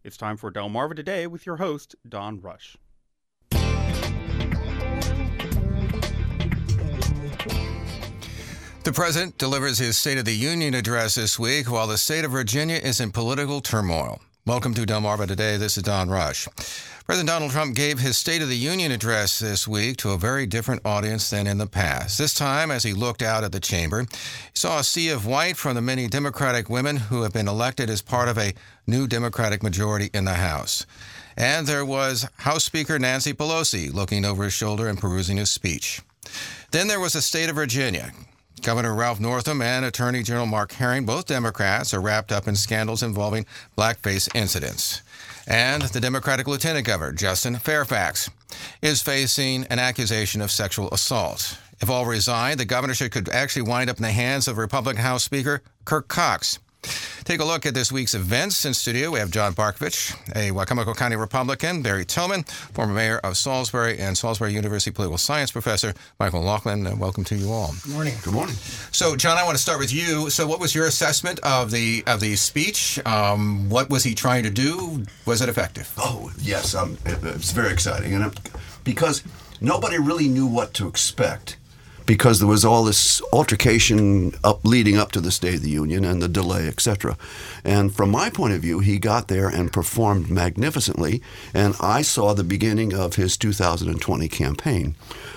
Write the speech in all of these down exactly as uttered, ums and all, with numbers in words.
It's time for Delmarva Today with your host, Don Rush. The president delivers his State of the Union address this week while the state of Virginia is in political turmoil. Welcome to Delmarva Today. This is Don Rush. President Donald Trump gave his State of the Union address this week to a very different audience than in the past. This time, as he looked out at the chamber, he saw a sea of white from the many Democratic women who have been elected as part of a new Democratic majority in the House. And there was House Speaker Nancy Pelosi looking over his shoulder and perusing his speech. Then there was the state of Virginia. Governor Ralph Northam and Attorney General Mark Herring, both Democrats, are wrapped up in scandals involving blackface incidents. And the Democratic Lieutenant Governor, Justin Fairfax, is facing an accusation of sexual assault. If all resign, the governorship could actually wind up in the hands of Republican House Speaker Kirk Cox. Take a look at this week's events. In studio, we have John Barkovich, a Wicomico County Republican, Barry Tillman, former mayor of Salisbury, and Salisbury University political science professor, Michael Laughlin. Uh, welcome to you all. Good morning. Good morning. So, John, I want to start with you. So, what was your assessment of the of the speech? Um, what was he trying to do? Was it effective? Oh, yes. Um, it, it's very exciting, and it, because nobody really knew what to expect. Because there was all this altercation up leading up to the State of the Union and the delay, et cetera. And from my point of view, he got there and performed magnificently, and I saw the beginning of his two thousand twenty campaign.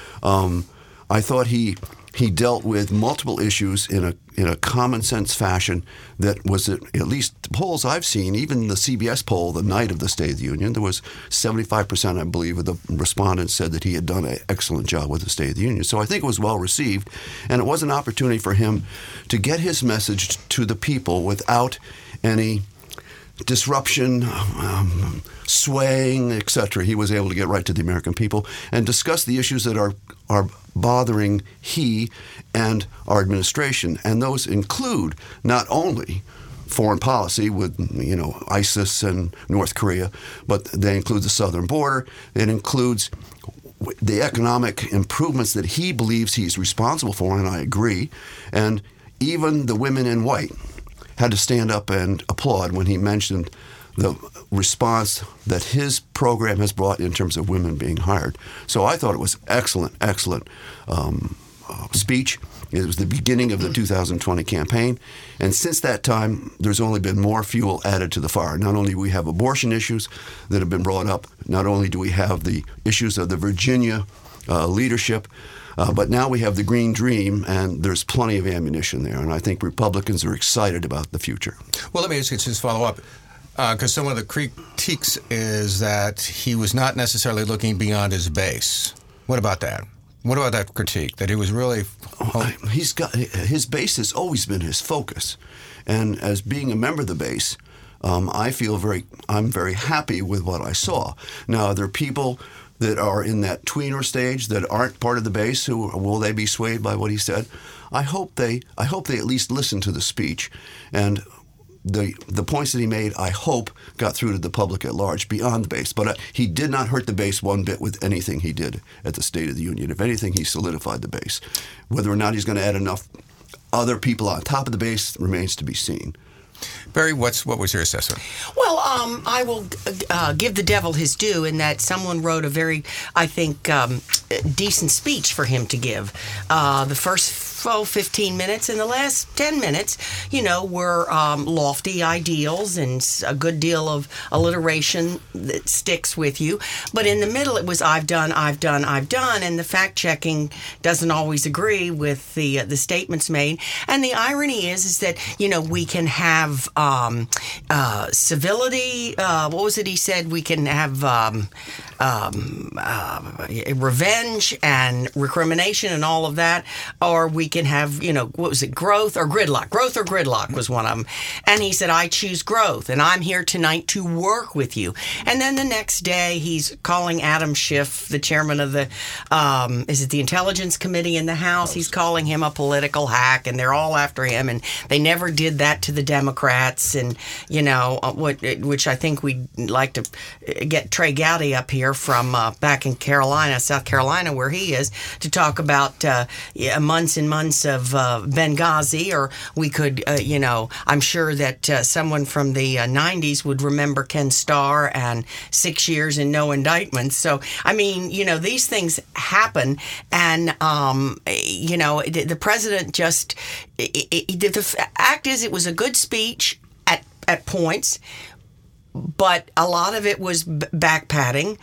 Um, I thought he he dealt with multiple issues in a in a common sense fashion that was, at, at least the polls I've seen, even the C B S poll the night of the State of the Union, there was seventy-five percent, I believe, of the respondents said that he had done an excellent job with the State of the Union. So I think it was well received, and it was an opportunity for him to get his message to the people without any disruption, um, swaying, et cetera. He was able to get right to the American people and discuss the issues that are are bothering he and our administration, and those include not only foreign policy with, you know, ISIS and North Korea, but they include the southern border. It includes the economic improvements that he believes he's responsible for, and I agree. And even the women in white had to stand up and applaud when he mentioned the response that his program has brought in terms of women being hired. So I thought it was excellent, excellent um, uh, speech. It was the beginning of the two thousand twenty campaign. And since that time, there's only been more fuel added to the fire. Not only do we have abortion issues that have been brought up, not only do we have the issues of the Virginia uh, leadership, Uh, but now we have the Green Dream, and there's plenty of ammunition there. And I think Republicans are excited about the future. Well, let me just, just follow up, because uh, some of the critiques is that he was not necessarily looking beyond his base. What about that? What about that critique, that he was really... Oh, he's got his base has always been his focus. And as being a member of the base, um, I feel very, I'm very happy with what I saw. Now, there are people that are in that tweener stage that aren't part of the base, who will they be swayed by what he said? I hope they I hope they at least listen to the speech, and the the points that he made, I hope, got through to the public at large beyond the base. But uh, he did not hurt the base one bit with anything he did at the State of the Union. If anything, he solidified the base. Whether or not he's going to add enough other people on top of the base remains to be seen. Barry, what's what was your assessment? Well, um, I will uh, give the devil his due in that someone wrote a very, I think, um, decent speech for him to give. Uh, the first oh, fifteen minutes and the last ten minutes, you know, were um, lofty ideals and a good deal of alliteration that sticks with you. But in the middle, it was I've done, I've done, I've done, and the fact-checking doesn't always agree with the uh, the statements made. And the irony is, is that, you know, we can have um, uh, civility. Uh, what was it he said? We can have um, um, uh, revenge and recrimination and all of that, or we can have, you know, what was it, growth or gridlock? Growth or gridlock was one of them. And he said, I choose growth, and I'm here tonight to work with you. And then the next day, he's calling Adam Schiff, the chairman of the, um, is it the Intelligence Committee in the House? He's calling him a political hack, and they're all after him, and they never did that to the Democrats, and, you know, what, which I think we'd like to get Trey Gowdy up here. there from uh, back in Carolina, South Carolina, where he is, to talk about uh, yeah, months and months of uh, Benghazi, or we could, uh, you know, I'm sure that uh, someone from the uh, nineties would remember Ken Starr and six years and no indictments. So, I mean, you know, these things happen, and, um, you know, the, the president just, it, it, the fact is it was a good speech at, at points, but a lot of it was back patting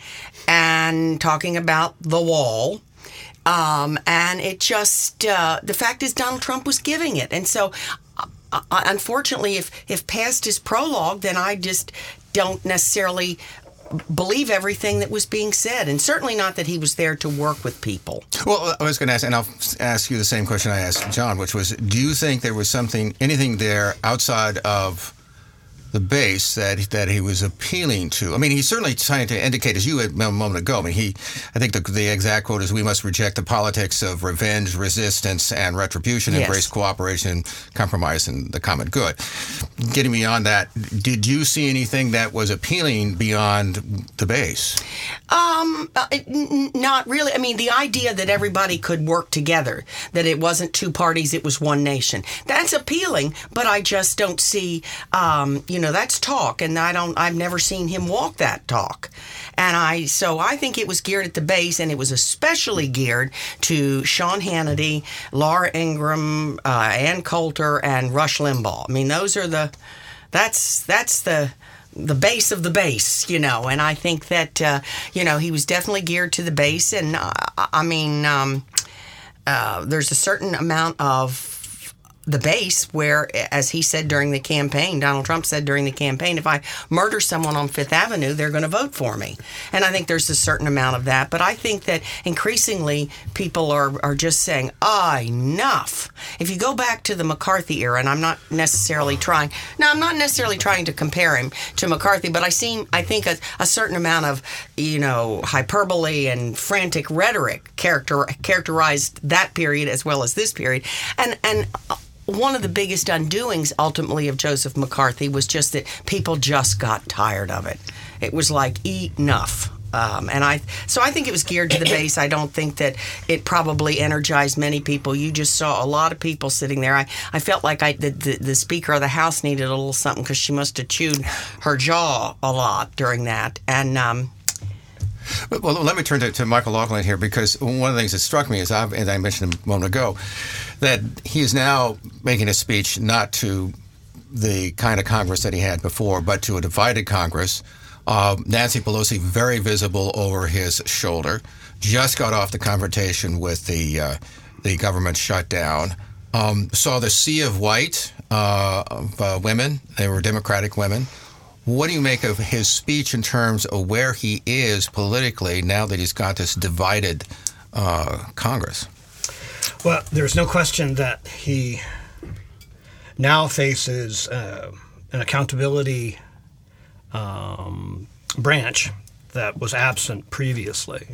and talking about the wall. Um, and it just, uh, the fact is Donald Trump was giving it. And so, uh, unfortunately, if, if past his prologue, then I just don't necessarily believe everything that was being said. And certainly not that he was there to work with people. Well, I was going to ask, and I'll ask you the same question I asked John, which was, do you think there was something, anything there outside of the base that that he was appealing to? I mean, he's certainly trying to indicate, as you had a moment ago, I mean, he, I think the, the exact quote is, we must reject the politics of revenge, resistance, and retribution, yes. embrace cooperation, compromise, and the common good. Getting beyond that, did you see anything that was appealing beyond the base? Um, uh, n- not really. I mean, the idea that everybody could work together, that it wasn't two parties, it was one nation. That's appealing, but I just don't see, um, you know, that's talk, and I don't, I've never seen him walk that talk. And I, so I think it was geared at the base, and it was especially geared to Sean Hannity, Laura Ingraham, uh, Ann Coulter, and Rush Limbaugh. I mean, those are the, that's, that's the, the base of the base, you know, and I think that, uh, you know, he was definitely geared to the base. And uh, I mean, um, uh, there's a certain amount of the base where, as he said during the campaign, Donald Trump said during the campaign, if I murder someone on Fifth Avenue, they're going to vote for me. And I think there's a certain amount of that. But I think that increasingly people are, are just saying, ah, enough. If you go back to the McCarthy era, and I'm not necessarily trying, no, I'm not necessarily trying to compare him to McCarthy, but I seem, I think a, a certain amount of, you know, hyperbole and frantic rhetoric character, characterized that period as well as this period. And, and, one of the biggest undoings, ultimately, of Joseph McCarthy was just that people just got tired of it. It was like, enough. Um, and I, so I think it was geared to the base. I don't think that it probably energized many people. You just saw a lot of people sitting there. I, I felt like I, the, the, the Speaker of the House needed a little something, because she must have chewed her jaw a lot during that. And, um, Well, let me turn to, to Michael Laughlin here, because one of the things that struck me is, I've, as I mentioned a moment ago, that he is now making a speech not to the kind of Congress that he had before, but to a divided Congress. Uh, Nancy Pelosi very visible over his shoulder, just got off the confrontation with the uh, the government shutdown. Um, saw the sea of white uh, of uh, women. They were Democratic women. What do you make of his speech in terms of where he is politically now that he's got this divided uh, Congress? Well, there's no question that he now faces uh, an accountability um, branch that was absent previously.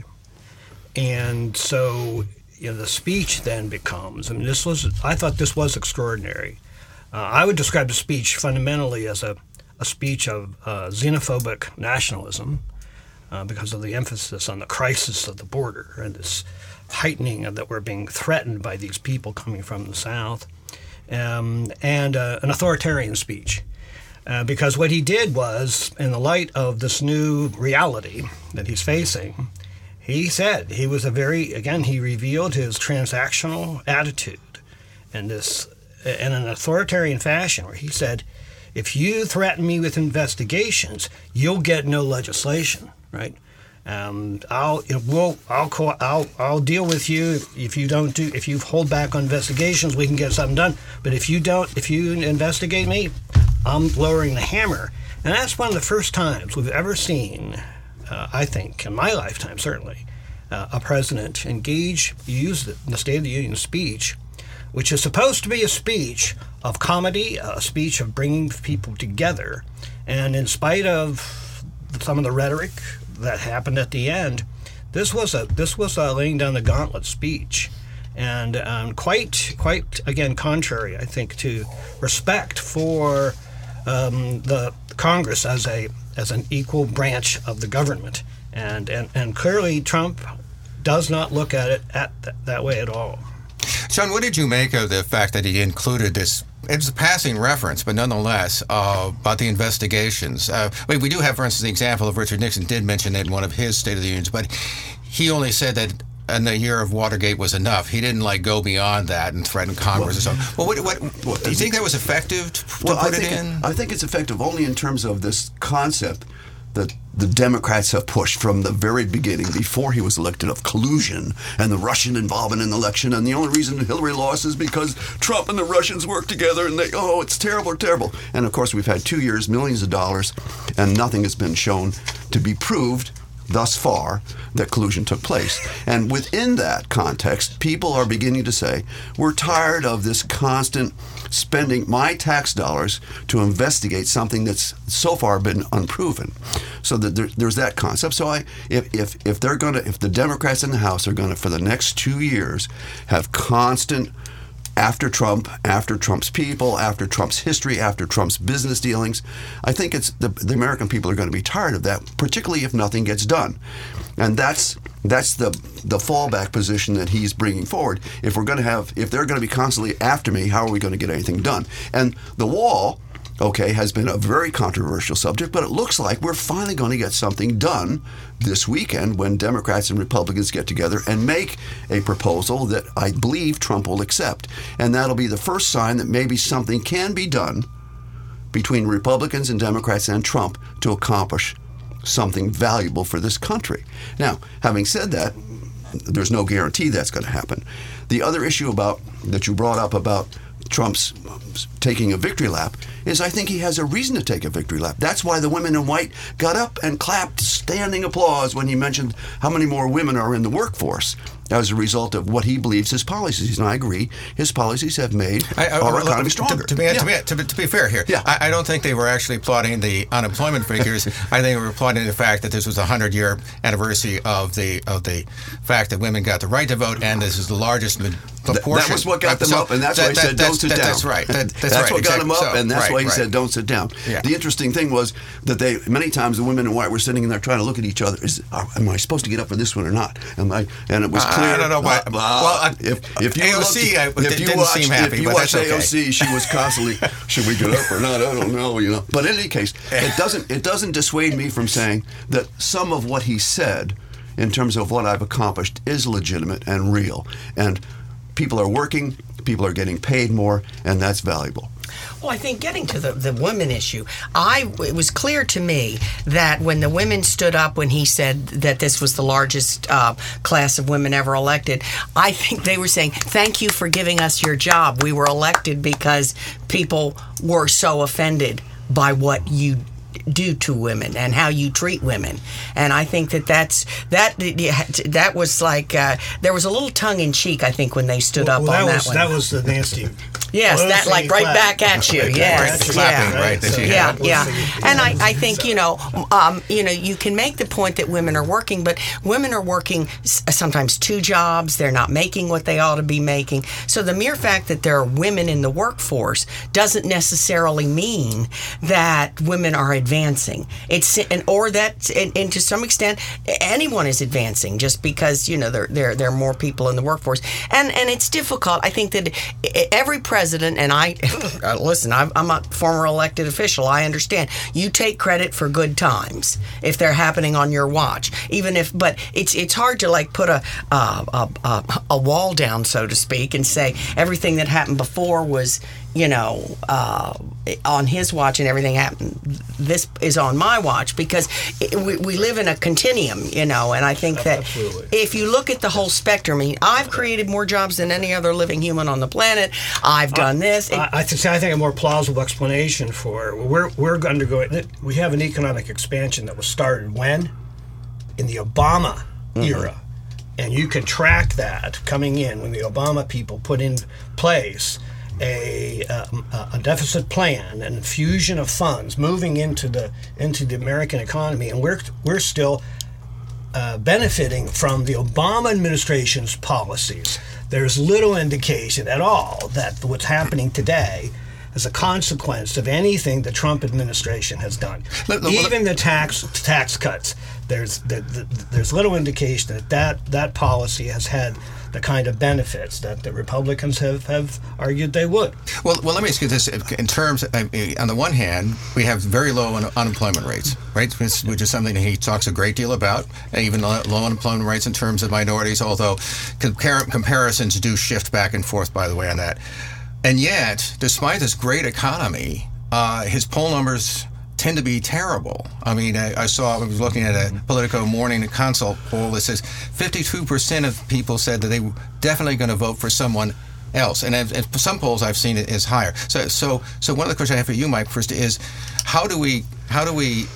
And so, you know, the speech then becomes, I mean, this was, I thought this was extraordinary. Uh, I would describe the speech fundamentally as a a speech of uh, xenophobic nationalism uh, because of the emphasis on the crisis of the border and this heightening of that we're being threatened by these people coming from the South, um, and uh, an authoritarian speech. Uh, because what he did was, in the light of this new reality that he's facing, he said he was a very, again, he revealed his transactional attitude in this, in an authoritarian fashion, where he said, if you threaten me with investigations, you'll get no legislation, right? Um, I'll it will I'll co- I'll I'll deal with you if you don't do if you hold back on investigations. We can get something done. But if you don't, if you investigate me, I'm lowering the hammer. And that's one of the first times we've ever seen, uh, I think, in my lifetime certainly, uh, a president engage use the, the State of the Union speech, which is supposed to be a speech of comedy, a speech of bringing people together. And in spite of some of the rhetoric that happened at the end, this was a this was a laying down the gauntlet speech, and um, quite quite again contrary, I think, to respect for um, the Congress as a as an equal branch of the government. And, and, and clearly Trump does not look at it at th- that way at all. Sean, what did you make of the fact that he included this? It was a passing reference, but nonetheless, uh, about the investigations. Uh, we, we do have, for instance, the example of Richard Nixon did mention it in one of his State of the Unions, but he only said that in the year of Watergate was enough. He didn't like go beyond that and threaten Congress well, or so. Well, what, what, what, do you think that was effective to, to well, put I think it in? It, I think it's effective only in terms of this concept that the Democrats have pushed from the very beginning, before he was elected, of collusion and the Russian involvement in the election. And the only reason Hillary lost is because Trump and the Russians worked together, and they, oh, it's terrible, terrible. And of course, we've had two years, millions of dollars, and nothing has been shown to be proved thus far that collusion took place. And within that context, people are beginning to say, we're tired of this constant spending my tax dollars to investigate something that's so far been unproven. So that there, there's that concept. So I, if if if they're going to, if the Democrats in the House are going to, for the next two years, have constant, after Trump, after Trump's people, after Trump's history, after Trump's business dealings, I think it's the, the American people are going to be tired of that, particularly if nothing gets done. And that's that's the the fallback position that he's bringing forward. If we're going to have, if they're going to be constantly after me, how are we going to get anything done? And the wall, okay, has been a very controversial subject, but it looks like we're finally going to get something done this weekend when Democrats and Republicans get together and make a proposal that I believe Trump will accept. And that'll be the first sign that maybe something can be done between Republicans and Democrats and Trump to accomplish something valuable for this country. Now, having said that, there's no guarantee that's going to happen. The other issue about that you brought up about Trump's taking a victory lap is I think he has a reason to take a victory lap. That's why the women in white got up and clapped standing applause when he mentioned how many more women are in the workforce as a result of what he believes his policies. And I agree, his policies have made I, I, our economy stronger. To, to, be, yeah. to, be, to, be, to be fair here, yeah. I, I don't think they were actually applauding the unemployment figures. I think they were applauding the fact that this was a hundred-year anniversary of the of the fact that women got the right to vote, and this is the largest proportion. That was what got them so up, and that's that, why he that, said, that, don't sit that, down. That's right. That, that's, that's right, what got exactly. him up, so, and that's right, why he right. said, don't sit down. Yeah. The interesting thing was that they, many times the women in white were sitting in there trying to look at each other. Is, am I supposed to get up for this one or not? Am I? And it was Uh, clear. I don't know why. Uh, Well, I- if, if you A O C, I- looked, if you didn't watched, seem happy, if you but watched that's okay. A O C, she was constantly, should we get up or not? I don't know, you know. But in any case, it doesn't it doesn't dissuade me from saying that some of what he said, in terms of what I've accomplished, is legitimate and real. And people are working, people are getting paid more, and that's valuable. Well, I think getting to the, the women issue, I it was clear to me that when the women stood up when he said that this was the largest uh, class of women ever elected, I think they were saying, thank you for giving us your job. We were elected because people were so offended by what you do to women and how you treat women. And I think that that's that that was like uh, there was a little tongue in cheek, I think, when they stood well, up well, on that that was, one. That was the nasty. Yes, Well, that like clap. right back at you. Yes, Right, the clapping, yeah. right, that you yeah, had. yeah. And I, I think, you know, um, you know, you can make the point that women are working, but women are working s- sometimes two jobs. They're not making what they ought to be making. So the mere fact that there are women in the workforce doesn't necessarily mean that women are advancing. It's and or that, and, and to some extent, anyone is advancing just because, you know, there there there are more people in the workforce. And and it's difficult. I think that every president, and I listen, I'm, I'm a former elected official. I understand you take credit for good times if they're happening on your watch, even if. But it's it's hard to like put a a, a, a, a wall down, so to speak, and say everything that happened before was, you know, uh, on his watch and everything happened. This is on my watch because it, we, we live in a continuum, you know, and I think that Absolutely. if you look at the whole spectrum, I mean, I've created more jobs than any other living human on the planet. I've done this. It, I, I, think, I think a more plausible explanation for we're we're undergoing. We have an economic expansion that was started when in the Obama Mm-hmm. era, and you can track that coming in when the Obama people put in place a um, a deficit plan, an infusion of funds moving into the into the American economy, and we're we're still uh, benefiting from the Obama administration's policies. There's little indication at all that what's happening today as a consequence of anything the Trump administration has done. Let- let- Even the tax tax cuts, there's the, the, there's little indication that, that that policy has had the kind of benefits that the Republicans have, have argued they would. Well, well, let me ask you this: in terms, uh, on the one hand, we have very low un- unemployment rates, right? Which, which is something that he talks a great deal about. And even low, low unemployment rates in terms of minorities, although compar- comparisons do shift back and forth, by the way, on that. And yet, despite this great economy, uh, his poll numbers tend to be terrible. I mean, I, I saw, I was looking at a Politico Morning Consult poll that says fifty-two percent of people said that they were definitely going to vote for someone else. And, I've, and some polls I've seen it is higher. So, so, so one of the questions I have for you, Mike, first is, how do we, how do we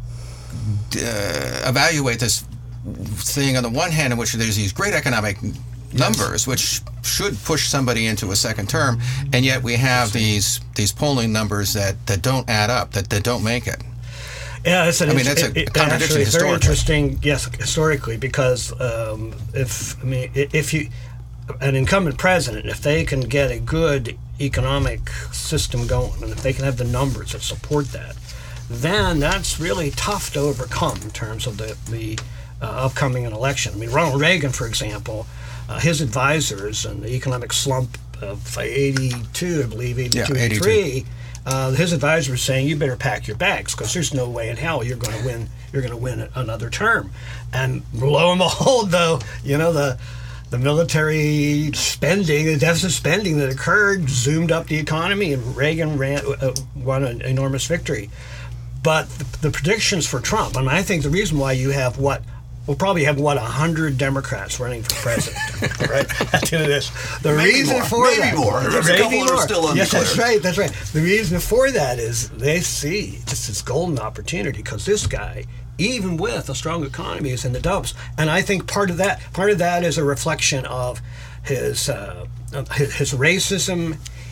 uh, evaluate this thing on the one hand in which there's these great economic numbers, which should push somebody into a second term, and yet we have these these polling numbers that, that don't add up, that, that don't make it. Yeah, it's an I mean, that's a it, it, contradiction actually, it's very historically. interesting. Yes, historically, because um, if I mean, i- if you an incumbent president, if they can get a good economic system going, and if they can have the numbers that support that, then that's really tough to overcome in terms of the the uh, upcoming election. I mean, Ronald Reagan, for example, uh, his advisors and the economic slump of eighty-two, I believe, eighty-two, Yeah, eighty-two. eighty-three. Uh, his advisor was saying, "You better pack your bags because there's no way in hell you're going to win. You're going to win another term." And lo and behold, though, you know the the military spending, the deficit spending that occurred, zoomed up the economy, and Reagan ran, uh, won an enormous victory. But the, the predictions for Trump, and I think the reason why you have what. We'll probably have, what, one hundred Democrats running for president, right? To this. The Maybe reason more. for Maybe that, more. There's a Maybe couple that are more. still Yes, that's undeclared. right. That's right. The reason for that is they see just this golden opportunity because this guy, even with a strong economy, is in the dumps. And I think part of that, part of that is a reflection of his uh, his, his racism,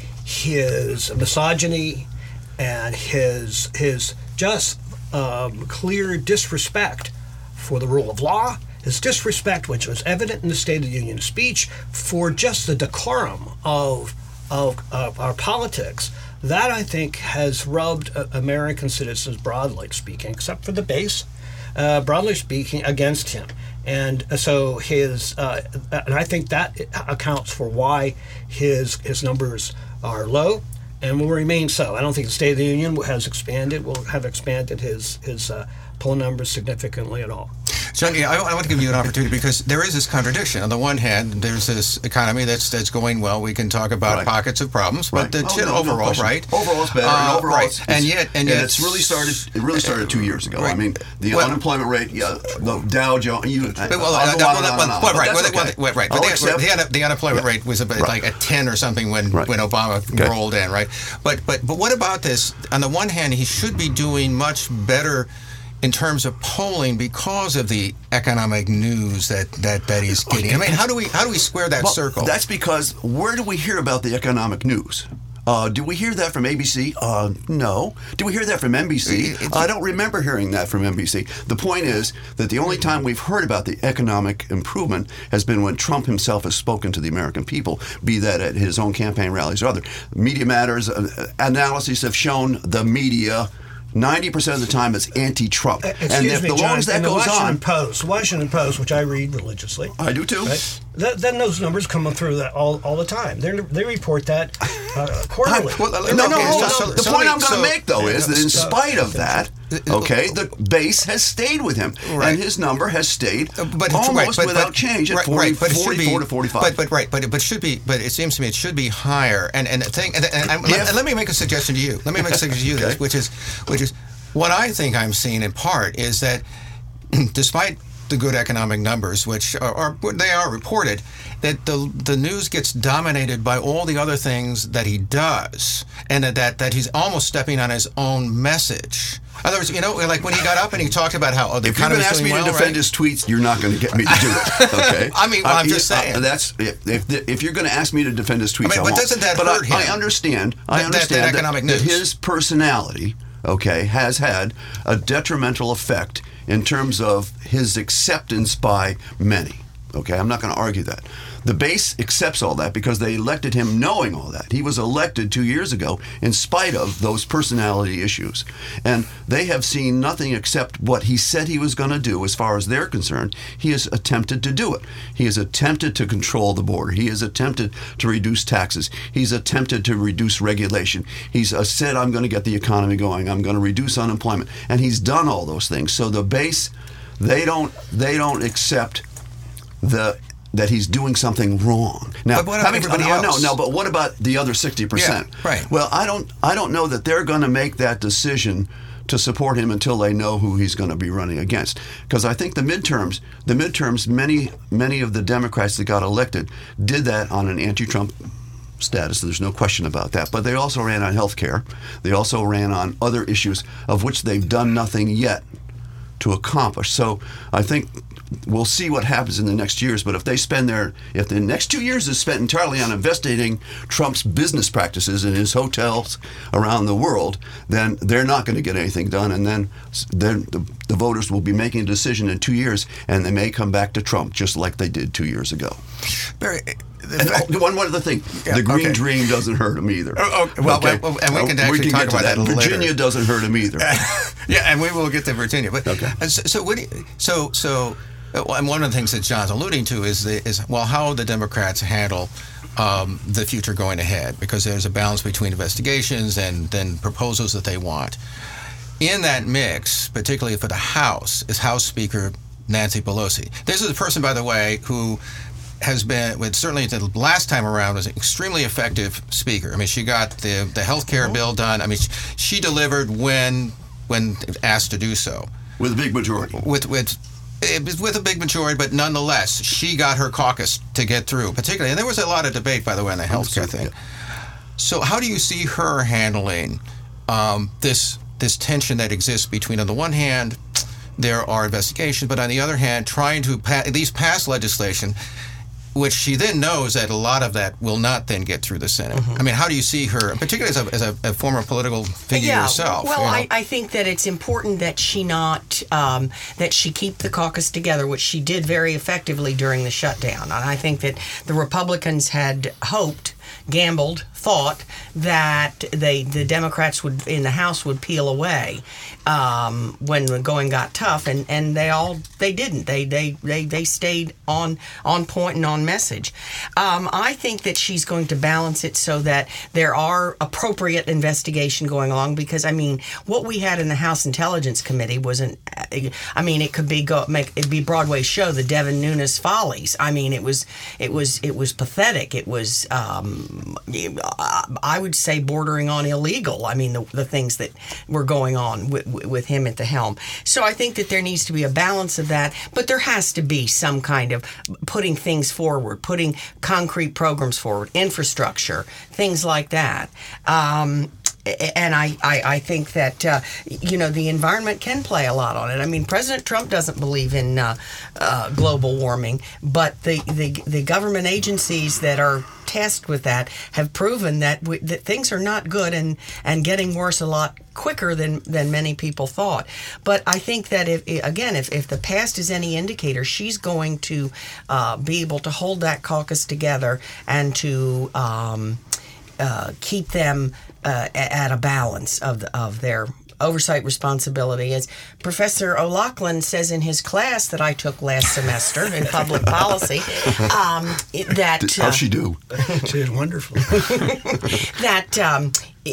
his misogyny, and his his just um, clear disrespect for the rule of law, his disrespect, which was evident in the State of the Union speech, for just the decorum of of, of our politics. That, I think, has rubbed uh, American citizens, broadly speaking, except for the base, uh, broadly speaking, against him. And so his, uh, and I think that accounts for why his his numbers are low and will remain so. I don't think the State of the Union has expanded, will have expanded his his uh, poll numbers significantly at all. John, yeah, I, I want to give you an opportunity because there is this contradiction. On the one hand, there's this economy that's that's going well. We can talk about Right. pockets of problems, but Right. the Oh, gen- no, no overall, question. right? Overall, it's better. Uh, and overall, right. it's, and yet, and yet, it's really started. It really started two years ago. Right. I mean, the Well- unemployment rate, yeah, the Dow Jones. You, But, well, I'll uh, go well, on and on well, and on, well, but right, that's well, okay. well, right. But I'll the, accept- the, un- the unemployment Yeah. rate was about Right. like a ten or something when, Right. when Obama Okay. rolled in, right? But but but what about this? On the one hand, he should be doing much better in terms of polling because of the economic news that, that, that he's getting. I mean, how do we how do we square that Well, circle? That's because where do we hear about the economic news? Uh, do we hear that from A B C? Uh, no. Do we hear that from N B C? It- it- I don't remember hearing that from N B C. The point is that the only time we've heard about the economic improvement has been when Trump himself has spoken to the American people, be that at his own campaign rallies or other. Media Matters uh, analyses have shown the media ninety percent of the time is anti-Trump. Uh, and Excuse if me, the John, long as that in the goes Washington on, Post, Washington Post, which I read religiously, I do too. right? Th- then those numbers come through that all, all the time. They they report that uh, quarterly. Well, let- No, Okay, no, hold so- on. so- the so point let me- I'm going to so- make, though, is that in so- spite of that, okay, the base has stayed with him, Right. and his number has stayed Uh, but almost right, but, without but, change at right, forty, right, but it should forty-four be, to forty-five. But but right, but it but should be. But it seems to me it should be higher. And and the thing. And, and, and, let, If- and let me make a suggestion to you. Let me make a suggestion to you, Okay. this, which is which is what I think I'm seeing in part is that despite the good economic numbers, which are, are they are reported, that the the news gets dominated by all the other things that he does, and that that, that he's almost stepping on his own message. In other words, you know, like when he got up and he talked about how oh, the if you're going economy's to ask me doing to well, defend right? his tweets, you're not going to get me to do it. Okay. I mean, well, I'm Uh, just uh, saying. that's if, if if you're going to ask me to defend his tweets, I mean, I but won't. doesn't that but hurt I, him? I understand. I That- that- understand that economic that news. his personality, okay, has had a detrimental effect in terms of his acceptance by many. Okay, I'm not going to argue that. The base accepts all that because they elected him knowing all that. He was elected two years ago in spite of those personality issues. And they have seen nothing except what he said he was going to do as far as they're concerned. He has attempted to do it. He has attempted to control the border. He has attempted to reduce taxes. He's attempted to reduce regulation. He's uh, said, I'm going to get the economy going. I'm going to reduce unemployment. And he's done all those things. So the base, they don't, they don't accept the that he's doing something wrong. Now, but what about having, everybody no, else? No, no, but what about the other sixty percent? Yeah, right. Well, I don't I don't know that they're going to make that decision to support him until they know who he's going to be running against. Because I think the midterms, the midterms, many many of the Democrats that got elected did that on an anti-Trump status. There's no question about that. But they also ran on health care. They also ran on other issues of which they've done nothing yet to accomplish. So I think we'll see what happens in the next years, but if they spend their, if the next two years is spent entirely on investigating Trump's business practices in his hotels around the world, then they're not going to get anything done, and then, then the, the voters will be making a decision in two years, and they may come back to Trump just like they did two years ago. Barry, and oh, one other thing, yeah, the green okay. dream doesn't hurt him either. Oh, oh, well, okay? well, and we can actually we can talk get to about that, that. later. Virginia doesn't hurt him either. Yeah, and we will get to Virginia. But okay. so, so what? Do you, so so. And one of the things that John's alluding to is the, is well how the Democrats handle um, the future going ahead, because there's a balance between investigations and then proposals that they want. In that mix, particularly for the House, is House Speaker Nancy Pelosi. This is a person, by the way, who has been, with certainly the last time around, was an extremely effective speaker. I mean, she got the the health care bill done. I mean, she, she delivered when when asked to do so. With a big majority. With with. It was with a big majority, but nonetheless, she got her caucus to get through, particularly. And there was a lot of debate, by the way, on the healthcare thing. So how do you see her handling um, this this tension that exists between, on the one hand, there are investigations, but on the other hand, trying to pa- at least pass legislation, which she then knows that a lot of that will not then get through the Senate. Mm-hmm. I mean, how do you see her, particularly as a, as a, a former political figure yeah, yourself? Well, you know? I, I think that it's important that she not, um, that she keep the caucus together, which she did very effectively during the shutdown. And I think that the Republicans had hoped, gambled, thought that they, the Democrats would in the House would peel away um, when the going got tough, and, and they all they didn't. They they they they stayed on on point and on message. Um, I think that she's going to balance it so that there are appropriate investigation going along, because I mean what we had in the House Intelligence Committee wasn't. I mean it could be go make it be Broadway's show, the Devin Nunes Follies. I mean it was it was it was pathetic. It was. Um, I would say bordering on illegal. I mean, the, the things that were going on with, with him at the helm. So I think that there needs to be a balance of that, but there has to be some kind of putting things forward, putting concrete programs forward, infrastructure, things like that. Um, And I, I, I think that, uh, you know, the environment can play a lot on it. I mean, President Trump doesn't believe in uh, uh, global warming, but the, the, the government agencies that are tasked with that have proven that, we, that things are not good and, and getting worse a lot quicker than, than many people thought. But I think that, if again, if, if the past is any indicator, she's going to uh, be able to hold that caucus together and to um, uh, keep them Uh, at a balance of the, of their oversight responsibility. As Professor O'Loughlin says in his class that I took last semester in public policy, um, that uh, how'd she do? She did wonderful. that um,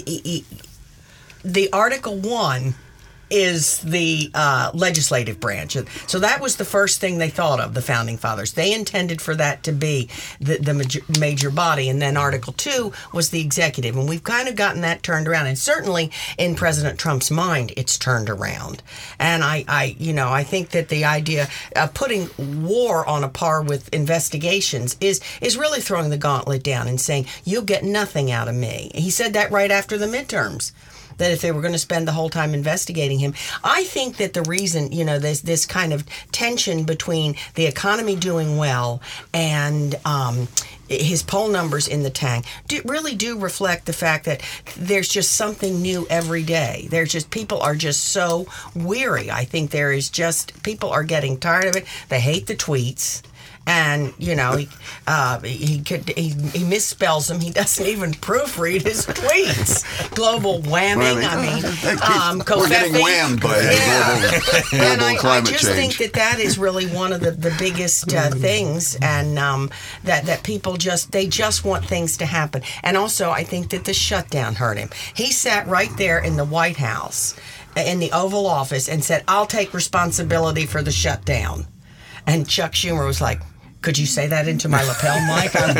the Article One is the uh, legislative branch. So that was the first thing they thought of, the Founding Fathers. They intended for that to be the, the major, major body. And then Article two was the executive. And we've kind of gotten that turned around. And certainly in President Trump's mind, it's turned around. And I, I you know, I think that the idea of putting war on a par with investigations is, is really throwing the gauntlet down and saying, you'll get nothing out of me. He said that right after the midterms, that if they were going to spend the whole time investigating him. I think that the reason, you know, there's this kind of tension between the economy doing well and um, his poll numbers in the tank do, really do reflect the fact that there's just something new every day. There's just, people are just so weary. I think there is just, people are getting tired of it. They hate the tweets. And you know, he uh, he, could, he he misspells them. He doesn't even proofread his tweets. Global whamming. I mean, um, we're getting whammed by yeah. global, global and I, climate I just change. think that that is really one of the the biggest uh, things, and um, that that people just they just want things to happen. And also, I think that the shutdown hurt him. He sat right there in the White House, in the Oval Office, and said, "I'll take responsibility for the shutdown." And Chuck Schumer was like, "Could you say that into my lapel mic?" and,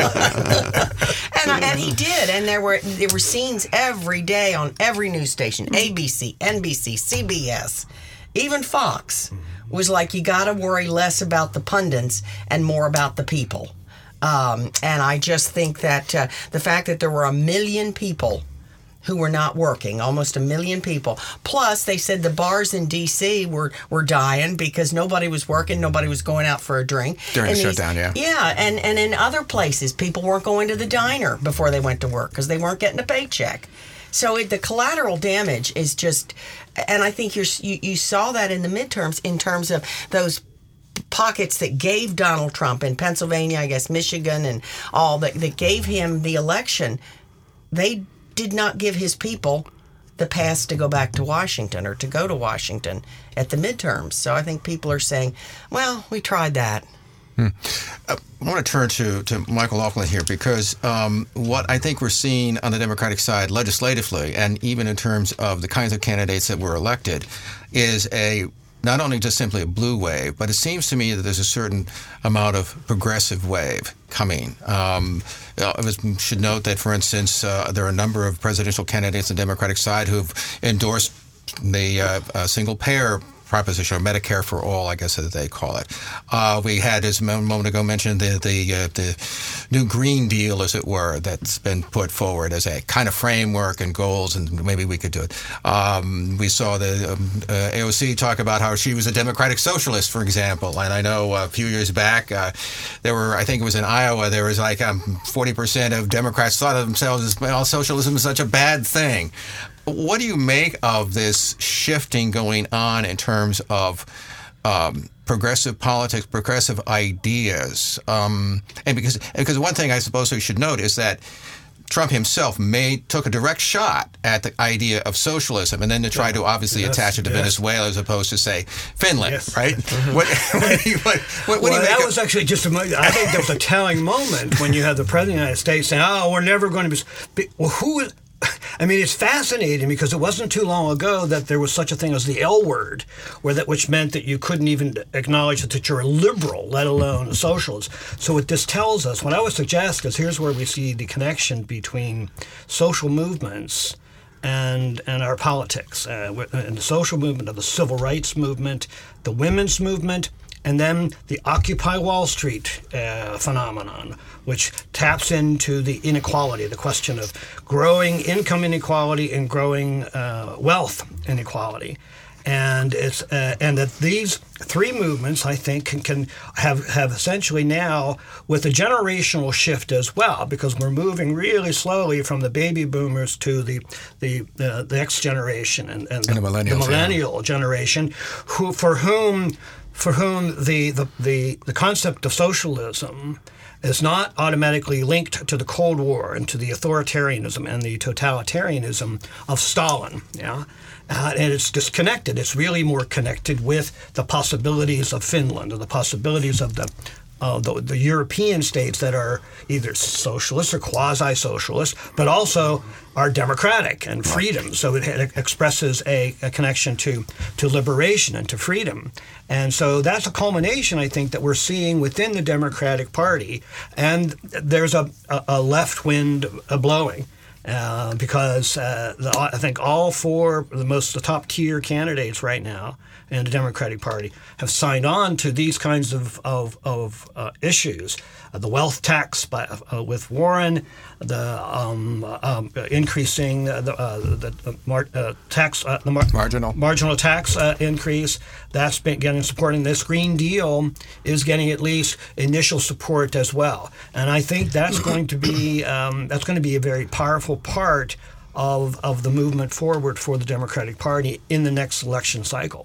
I, and he did. And there were there were scenes every day on every news station, A B C, N B C, C B S, even Fox, was like, you got to worry less about the pundits and more about the people. Um, and I just think that uh, the fact that there were a million people who were not working, almost a million people. Plus, they said the bars in D C were, were dying because nobody was working, nobody was going out for a drink. During and the these, shutdown, yeah. Yeah, and, and in other places, people weren't going to the diner before they went to work because they weren't getting a paycheck. So it, the collateral damage is just, and I think you're, you, you saw that in the midterms in terms of those pockets that gave Donald Trump in Pennsylvania, I guess Michigan and all, that, that gave him the election. They did not give his people the pass to go back to Washington or to go to Washington at the midterms. So I think people are saying, well, we tried that. Hmm. Uh, I want to turn to, to Michael Laughlin here because um, what I think we're seeing on the Democratic side legislatively and even in terms of the kinds of candidates that were elected is a not only just simply a blue wave, but it seems to me that there's a certain amount of progressive wave coming. Um, I was, should note that, for instance, uh, there are a number of presidential candidates on the Democratic side who've endorsed the uh, uh, single-payer proposition, or Medicare for all, I guess as they call it. Uh, we had, as a moment ago, mentioned the the, uh, the new Green Deal, as it were, that's been put forward as a kind of framework and goals, and maybe we could do it. Um, we saw the um, uh, A O C talk about how she was a democratic socialist, for example, and I know a few years back, uh, there were, I think it was in Iowa, there was like um, forty percent of Democrats thought of themselves as, well, socialism is such a bad thing. What do you make of this shifting going on in terms of um, progressive politics, progressive ideas? Um, and because because one thing I suppose we should note is that Trump himself made took a direct shot at the idea of socialism, and then to try to obviously yes, attach it to yes. Venezuela as opposed to, say, Finland, yes. right? what, what, do you, what, what, what well, do you make that of- was actually just a moment. I think there was a telling moment when you had the president of the United States saying, "Oh, we're never going to be." Well, who is? I mean, it's fascinating because it wasn't too long ago that there was such a thing as the L word, where that which meant that you couldn't even acknowledge that you're a liberal, let alone a socialist. So what this tells us, what I would suggest is here's where we see the connection between social movements and and our politics, uh, and the social movement of the civil rights movement, the women's movement, and then the Occupy Wall Street uh, phenomenon, which taps into the inequality, the question of growing income inequality and growing uh, wealth inequality. And it's uh, and that these three movements, I think, can, can have have essentially now, with a generational shift as well, because we're moving really slowly from the baby boomers to the the uh, the next generation and, and, And the the, millennials, the millennial generation, who for whom for whom the, the, the, the concept of socialism is not automatically linked to the Cold War and to the authoritarianism and the totalitarianism of Stalin. Yeah, uh, and it's disconnected. It's really more connected with the possibilities of Finland or the possibilities of the Uh, the, the European states that are either socialist or quasi-socialist, but also are democratic and freedom. So it, it expresses a, a connection to, to liberation and to freedom. And so that's a culmination, I think, that we're seeing within the Democratic Party. And there's a, a, a left wind blowing. Uh, because uh, the, I think all four, the most the top tier candidates right now in the Democratic Party have signed on to these kinds of of, of uh, issues. Uh, the wealth tax by, uh, with Warren, the um, um, increasing uh, the, uh, the uh, mar- uh, tax, uh, the mar- marginal marginal tax uh, increase. That's been getting supporting this Green Deal is getting at least initial support as well. And I think that's going to be um, that's going to be a very powerful part of of the movement forward for the Democratic Party in the next election cycle.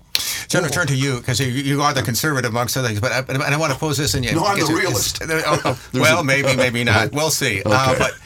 going to turn to you because you, you are the conservative amongst other things. But I, and I want to pose this in you. No, I'm the it's, realist. It's, oh, oh, well, a, maybe, maybe not. We'll see. Okay. Uh, but,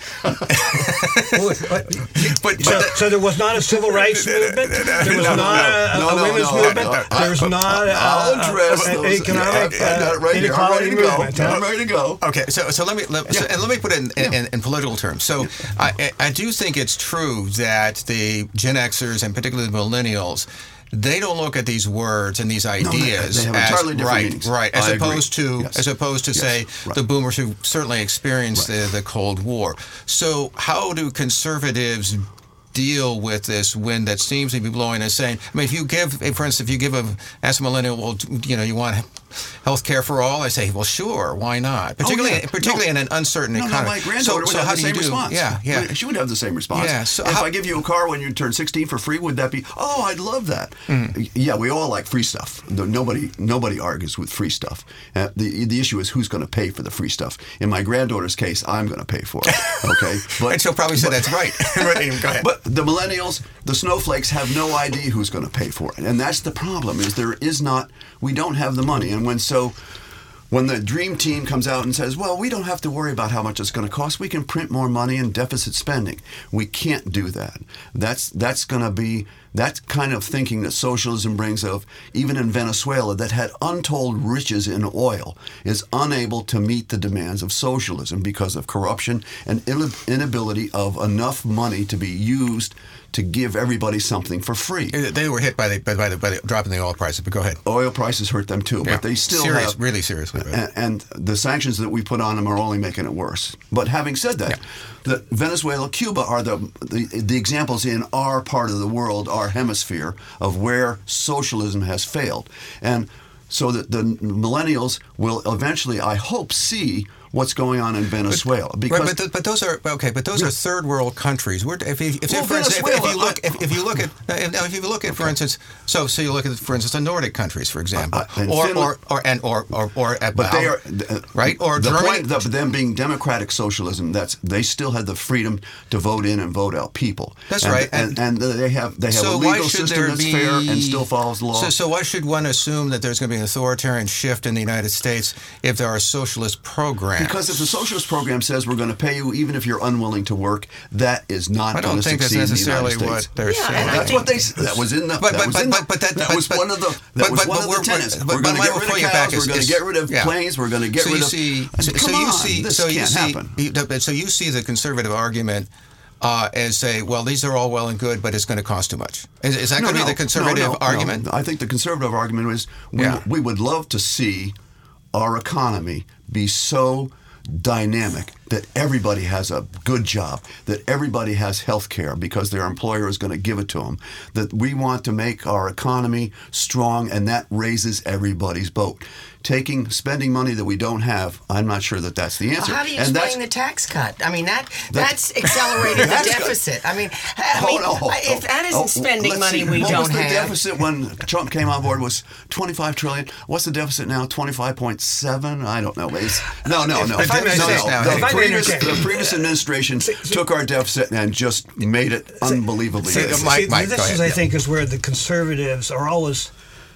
but, but, so, but so there was not a civil rights movement. There was No, not a, no, a no, women's no, movement. no, no. There's not a, I'll address a, a, those. economic Yeah, I got it right uh, here. I'm inequality ready to go. movement. Huh? I'm ready to go. Okay, so so let me let, Yeah. so, and let me put it in, in, in, in political terms. So I I do think it's true that the Gen Xers and particularly the millennials, they don't look at these words and these ideas they have as entirely different right, meanings. right, as I agree. opposed to Yes. as opposed to Yes. say Right. the boomers who certainly experienced Right. the, the Cold War. So how do conservatives deal with this wind that seems to be blowing and saying, I mean, if you give, for instance, if you give a, ask a millennial, well, you know, you want health care for all, I say, well, sure, why not? Particularly, Oh, yeah. particularly No. in an uncertain No, no, economy. my granddaughter so, would so have how the do you same do? response. Yeah, yeah. She would have the same response. Yeah, so if how- I give you a car when you turn sixteen for free, would that be, oh, I'd love that. Mm. Yeah, we all like free stuff. No- Nobody nobody argues with free stuff. Uh, the the issue is who's going to pay for the free stuff. In my granddaughter's case, I'm going to pay for it. Okay? And she'll probably say but- that's right. Right, go ahead. But the millennials, the snowflakes, have no idea who's going to pay for it, and that's the problem. Is there is not, we don't have the money, and when so. When the dream team comes out and says, well, we don't have to worry about how much it's going to cost. We can print more money and deficit spending. We can't do that. That's that's going to be that kind of thinking that socialism brings of, even in Venezuela, that had untold riches in oil, is unable to meet the demands of socialism because of corruption and inability of enough money to be used to give everybody something for free. They were hit by the by the, by the drop in the oil prices, but go ahead. Oil prices hurt them too, Yeah. but they still Serious, have really seriously. and, and the sanctions that we put on them are only making it worse. But having said that, Yeah. the Venezuela, Cuba are the, the the examples in our part of the world, our hemisphere, of where socialism has failed. And so that the millennials will eventually, I hope, see what's going on in Venezuela. Because Right, but, th- but those are okay. But those are third world countries. We're, if, you, if, Well, for instance, if, if you Venezuela, look, if, if you look at, if, if you look at, for instance, so so you look at, for instance, the Nordic countries, for example, Uh, and or, Finland- or or and or or or at But they are uh, uh, right or the Germany. point of them being democratic socialism. That's they still had the freedom to vote in and vote out people. That's and, right. and, and they have they have So a why legal should system there that's be, fair and still follows the law. So, so why should one assume that there's going to be an authoritarian shift in the United States if there are socialist programs? Because if the socialist program says we're going to pay you even if you're unwilling to work, that is not I going don't to think that's succeed in the necessarily United what States. they're Yeah, saying. and I That's what they. That was in the. But- that but- was but- in the, but- but that- that but- was but- one of the. That but- was but- one but of we're- the tenets. but- We're but going to my- get rid before of you get back cows. is- We're going to is- get rid of yeah. planes. We're going to get so rid you of. see, I so, mean, so come you on, see, this so you can't see, happen. you- so you see the conservative argument uh, as say, well, these are all well and good, but it's going to cost too much. Is, is that No, going to no, be the conservative no, no, argument? no. I think the conservative argument is we, Yeah. we would love to see our economy be so dynamic that everybody has a good job, that everybody has health care because their employer is going to give it to them, that we want to make our economy strong, and that raises everybody's boat. Taking, spending money that we don't have, I'm not sure that that's the answer. Well, how do you and explain the tax cut? I mean, that That's- that's accelerated the That's good. deficit. I mean, I Oh, mean, no. if that isn't Oh, spending let's money see. we what don't was the have. deficit when Trump came on board was twenty-five trillion. What's the deficit now? twenty-five point seven? I don't know. It's, no, no, no. If I may no, say no. now, The, if I may previous, interject. the previous administration took our deficit and just made it unbelievably see, big. Mike, See, Mike, this go is, ahead, I yeah. think, is where the conservatives are always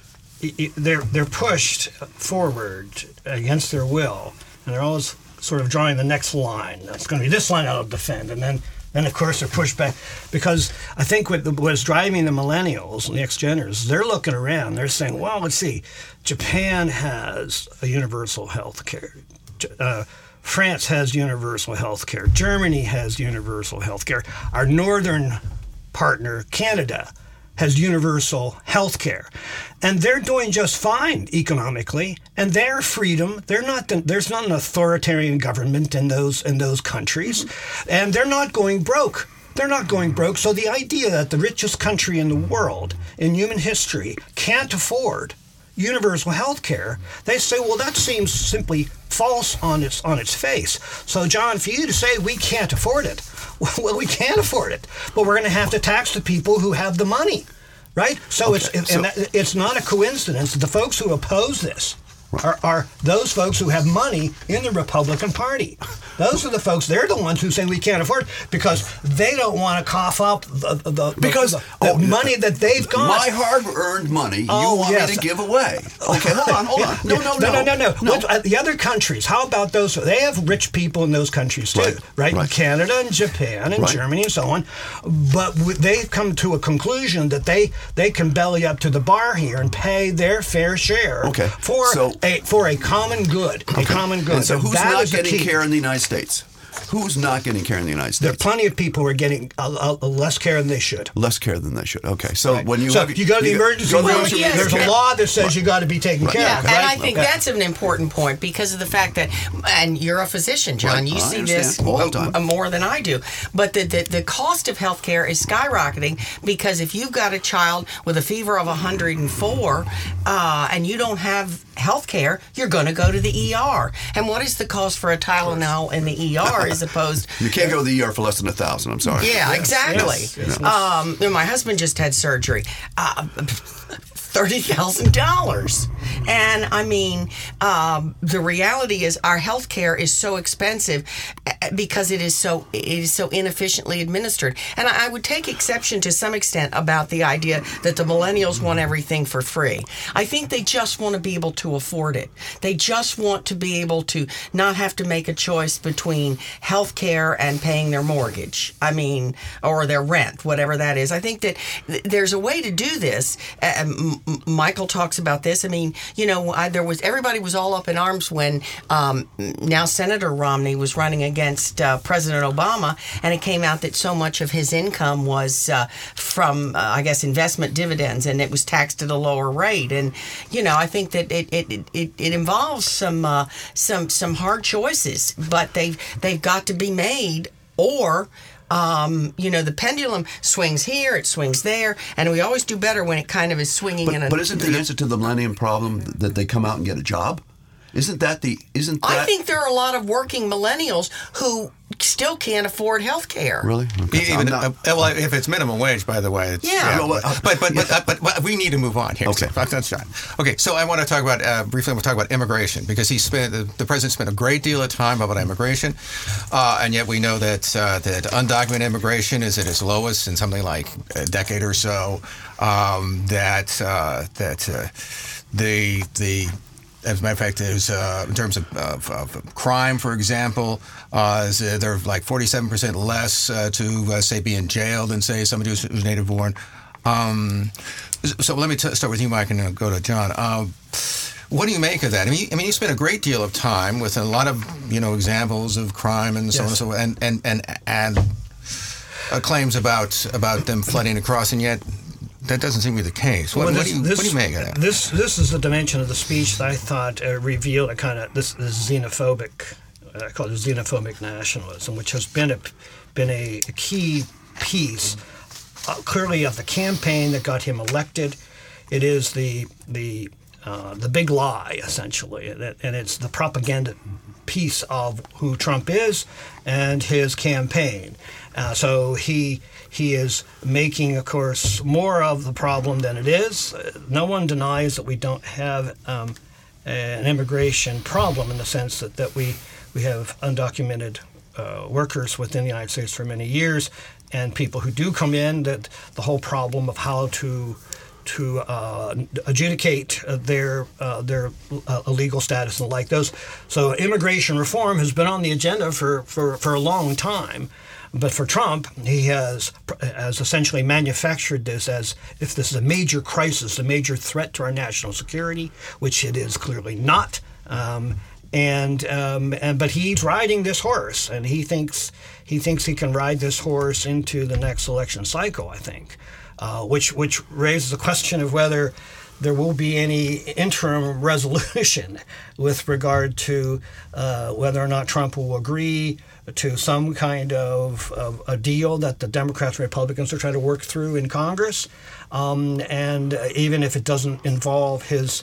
y- y- they're they're pushed forward against their will, and they're always sort of drawing the next line. It's going to be this line I'll defend, and then then of course they're pushed back because I think what the, what's driving the millennials and the ex-geners, they're looking around. They're saying, well, let's see, Japan has a universal health care. Uh, France has universal health care. Germany has universal health care. Our northern partner, Canada, has universal health care. And they're doing just fine economically, and their freedom, they're not there's not an authoritarian government in those in those countries, and they're not going broke. They're not going broke. So the idea that the richest country in the world in human history can't afford universal health care, they say, well, that seems simply false on its on its face. So, John, for you to say we can't afford it, well, we can afford it, but we're going to have to tax the people who have the money, right? So Okay, it's it, so- and that, it's not a coincidence that the folks who oppose this, are, are those folks who have money in the Republican Party. Those are the folks, they're the ones who say we can't afford it because they don't want to cough up the, the, because, the, the oh, money that they've got. My hard-earned money Oh, you want yes. me to give away. Okay, hold on, hold on. No, Yeah. no, no. no, no, no. no. What- uh, the other countries, how about those? They have rich people in those countries too, Right, right? right. Canada and Japan and Right. Germany and so on. But w- they've come to a conclusion that they, they can belly up to the bar here and pay their fair share Okay, for so- a for a common good. A common good. And so who's That not is the getting key. care in the United States? Who's not getting care in the United There are States? plenty of people who are getting a, a, less care than they should. Less care than they should. Okay, so Right. when you so have, you go to the emergency go to the room, emergency yes. there's care. a law that says you got to be taken care Yeah, of. and right? I think Okay. that's an important point because of the fact that, and you're a physician, John. Right. You I see understand. this All the uh, time. uh, more than I do. But the, the the cost of health care is skyrocketing because if you've got a child with a fever of one hundred four uh, and you don't have health care, you're going to go to the E R. And what is the cost for a Tylenol in the E R as opposed? You can't go to the E R for less than a thousand. I'm sorry. Yeah, exactly. yes, yes. Um, my husband just had surgery. Uh, thirty thousand dollars. And I mean, um, the reality is our health care is so expensive uh, because it is so it is so inefficiently administered. And I, I would take exception to some extent about the idea that the millennials want everything for free. I think they just want to be able to afford it. They just want to be able to not have to make a choice between health care and paying their mortgage. I mean, or their rent, whatever that is. I think that th- there's a way to do this. Uh, M- M- Michael talks about this. I mean, you know, I, there was everybody was all up in arms when um, now Senator Romney was running against uh, President Obama, and it came out that so much of his income was uh, from, uh, I guess, investment dividends, and it was taxed at a lower rate. And you know, I think that it it, it, it involves some uh, some some hard choices, but they've they've got to be made, or Um, you know, the pendulum swings here, it swings there, and we always do better when it kind of is swinging in a. But, but isn't the answer to the millennium problem that they come out and get a job? Isn't that the? Isn't that? I think there are a lot of working millennials who still can't afford health care. Really? Okay. Even, I'm not- uh, well, if it's minimum wage, by the way. It's, Yeah. No, but, uh, but, but, but, yeah. uh, but, but we need to move on here. Okay. So, that's right. Okay, so I want to talk about, uh, briefly, we'll talk about immigration, because he spent, the, the president spent a great deal of time about immigration, uh, and yet we know that, uh, that undocumented immigration is at its lowest in something like a decade or so, um, that, uh, that uh, the, the, as a matter of fact, there's uh, in terms of, of, of crime, for example, uh, is, uh, they're like forty-seven percent less uh, to uh, say be in jail than say somebody who's, who's native born. Um, so let me t- start with you, Mike, and uh, go to John. Uh, what do you make of that? I mean, you, I mean, you spent a great deal of time with a lot of you know examples of crime and so on and Yes. so on, and and and, and uh, claims about about them flooding across, and yet. That doesn't seem to be the case. What, Well, what, this- do, you, this- what do you make of that? This this is the dimension of the speech that I thought uh, revealed a kind of this, this xenophobic, uh, I call it xenophobic nationalism, which has been a been a, a key piece, uh, clearly of the campaign that got him elected. It is the the uh, the big lie essentially, and it- and it's the propaganda piece of who Trump is and his campaign. Uh, so he he is making, of course, more of the problem than it is. Uh, no one denies that we don't have um, an immigration problem in the sense that, that we we have undocumented uh, workers within the United States for many years, and people who do come in. That the whole problem of how to to uh, adjudicate uh, their uh, their uh, illegal status and like those. So immigration reform has been on the agenda for, for, for a long time. But for Trump, he has has essentially manufactured this as if this is a major crisis, a major threat to our national security, which it is clearly not. Um, and um, and but he's riding this horse, and he thinks he thinks he can ride this horse into the next election cycle. I think, uh, which which raises the question of whether there will be any interim resolution with regard to uh, whether or not Trump will agree to some kind of, of a deal that the Democrats and Republicans are trying to work through in Congress, um, and uh, even if it doesn't involve his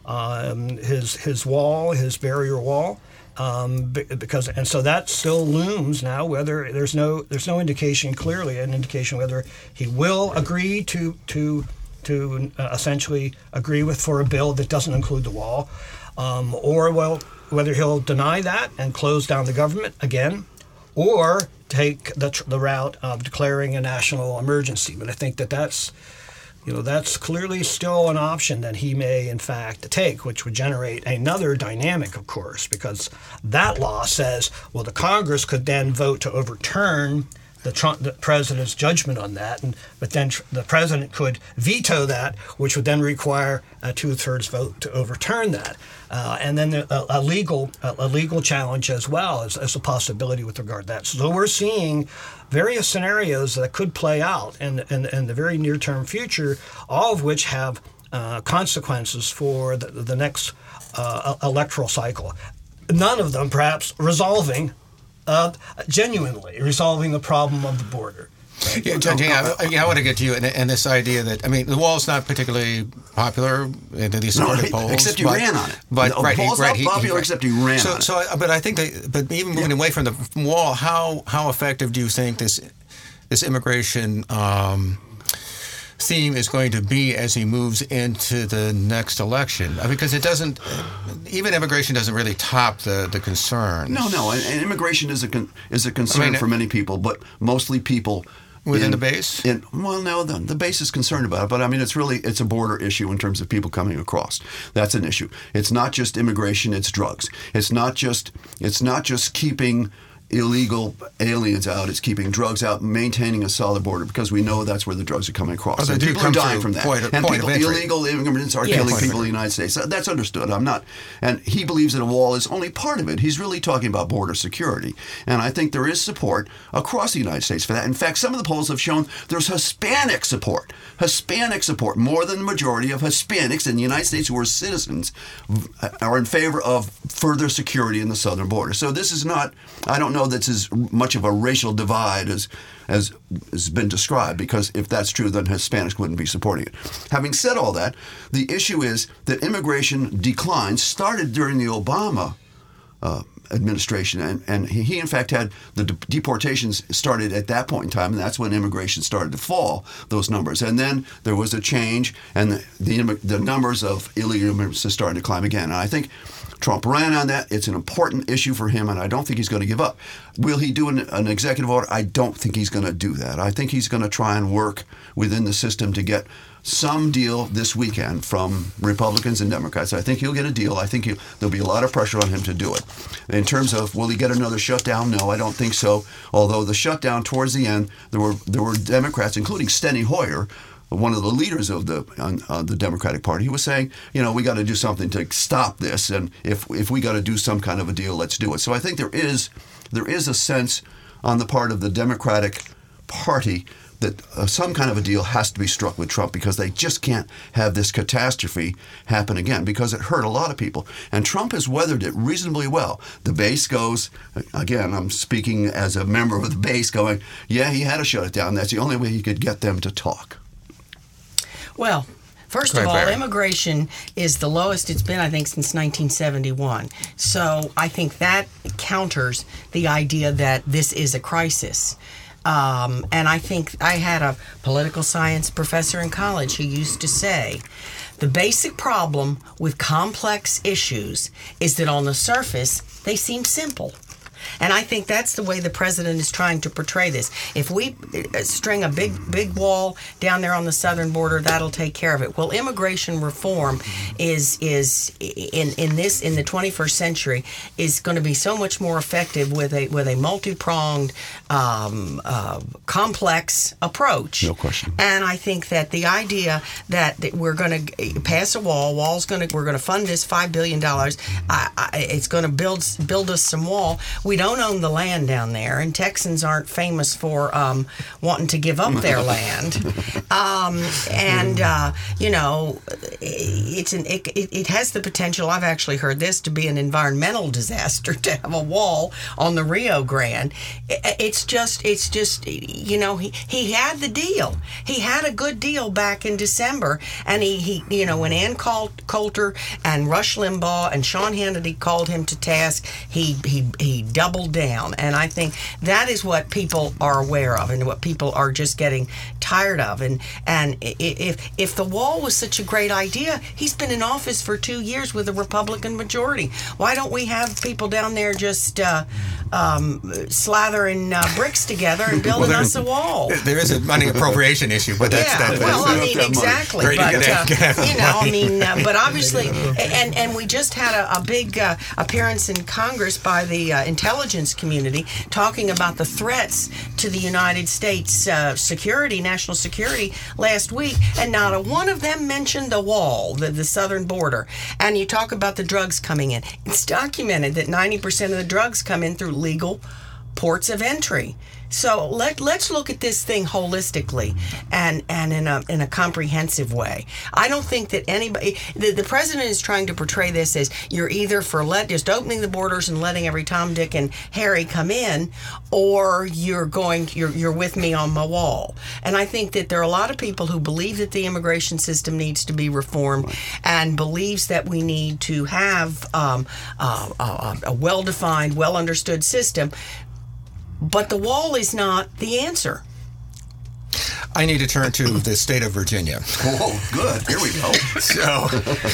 um, his his wall, his barrier wall, um, because and so that still looms now. Whether there's no there's no indication clearly an indication whether he will agree to to to uh, essentially agree with for a bill that doesn't include the wall, um, or well, whether he'll deny that and close down the government again, or take the, tr- the route of declaring a national emergency. But I think that that's, you know, that's clearly still an option that he may, in fact, take, which would generate another dynamic, of course, because that law says, well, the Congress could then vote to overturn the, Trump, the president's judgment on that, and but then tr- the president could veto that, which would then require a two-thirds vote to overturn that. Uh, and then a, a legal a legal challenge as well as, as a possibility with regard to that. So we're seeing various scenarios that could play out in, in, in the very near-term future, all of which have uh, consequences for the, the next uh, electoral cycle. None of them perhaps resolving, uh, genuinely resolving the problem of the border. Right? Yeah, John, yeah, I, yeah, I want to get to you and, and this idea that, I mean, the wall's not particularly popular in these No, sort of right, polls. except he but, ran on it. But, No, right, he, Paul's right, not he, popular he, except he ran so, on it. so, I, but I think that, but even moving Yeah. away from the wall, how how effective do you think this this immigration um, theme is going to be as he moves into the next election? I mean, because it doesn't, even immigration doesn't really top the, the concerns. No, no, and, and immigration is a con, is a concern I mean, for many people, but mostly people Within in, the base? In, well, no, the, the base is concerned about it, but I mean, it's really, it's a border issue in terms of people coming across. That's an issue. It's not just immigration, it's drugs. It's not just, it's not just keeping illegal aliens out, it's keeping drugs out, maintaining a solid border, because we know that's where the drugs are coming across. Oh, they and do people come are dying through from that. point of- and point of people, entry. illegal immigrants are Yes. killing Point of people in the United States. That's understood. I'm not, and he believes that a wall is only part of it. He's really talking about border security. And I think there is support across the United States for that. In fact, some of the polls have shown there's Hispanic support. Hispanic support, more than the majority of Hispanics in the United States who are citizens are in favor of further security in the southern border. So this is not, I don't know that's as much of a racial divide as as has been described, because if that's true, then Hispanics wouldn't be supporting it. Having said all that, the issue is that immigration decline started during the Obama uh, administration, and, and he, he in fact had the de- deportations started at that point in time, and that's when immigration started to fall, those numbers. And then there was a change, and the the, the numbers of illegal immigrants started to climb again. And I think Trump ran on that. It's an important issue for him, and I don't think he's going to give up. Will he do an, an executive order? I don't think he's going to do that. I think he's going to try and work within the system to get some deal this weekend from Republicans and Democrats. I think he'll get a deal. I think he'll, there'll be a lot of pressure on him to do it. In terms of will he get another shutdown? No, I don't think so. Although the shutdown towards the end, there were there were Democrats, including Steny Hoyer, one of the leaders of the uh, the Democratic Party, he was saying, you know, we got to do something to stop this, and if if we got to do some kind of a deal, let's do it. So I think there is there is a sense on the part of the Democratic Party that uh, some kind of a deal has to be struck with Trump, because they just can't have this catastrophe happen again, because it hurt a lot of people. And Trump has weathered it reasonably well. The base goes, again, I'm speaking as a member of the base, going, yeah, he had to shut it down. That's the only way he could get them to talk. Well, first Go of ahead, all, Barry. immigration is the lowest it's been, I think, since nineteen seventy-one. So I think that counters the idea that this is a crisis. Um, and I think I had a political science professor in college who used to say, the basic problem with complex issues is that on the surface, they seem simple. And I think that's the way the president is trying to portray this. If we string a big, big wall down there on the southern border, that'll take care of it. Well, immigration reform is is in in this in the twenty-first century is going to be so much more effective with a with a multi-pronged, um, uh, complex approach. No question. And I think that the idea that, that we're going to pass a wall, wall's going to we're going to fund this five billion dollars. I, I, it's going to build build us some wall. We don't own the land down there, and Texans aren't famous for um, wanting to give up their land. Um, and uh, you know, it's an it, it, it has the potential. I've actually heard this to be an environmental disaster to have a wall on the Rio Grande. It, it's just it's just you know he he had the deal. He had a good deal back in December, and he, he you know when Ann Coulter and Rush Limbaugh and Sean Hannity called him to task, he he he doubled down. And I think that is what people are aware of and what people are just getting tired of. And and if if the wall was such a great idea, he's been in office for two years with a Republican majority. Why don't we have people down there just uh, um, slathering uh, bricks together and building well, us a wall? There is a money appropriation issue, but that's yeah, that. well, that's, I mean, exactly. Great, But, you uh, can- you know, I mean, uh, but obviously, and, and we just had a, a big uh, appearance in Congress by the uh, intelligence community talking about the threats to the United States uh, security, national security last week, and not a one of them mentioned the wall, the, the southern border. And you talk about the drugs coming in. It's documented that ninety percent of the drugs come in through legal ports of entry. So let let's look at this thing holistically and, and in a in a comprehensive way. I don't think that anybody the, the president is trying to portray this as you're either for let just opening the borders and letting every Tom, Dick, and Harry come in, or you're going you're you're with me on my wall. And I think that there are a lot of people who believe that the immigration system needs to be reformed and believes that we need to have um, uh, a, a well-defined, well-understood system. But the wall is not the answer. I need to turn to the state of Virginia. Oh, good. Here we go. So,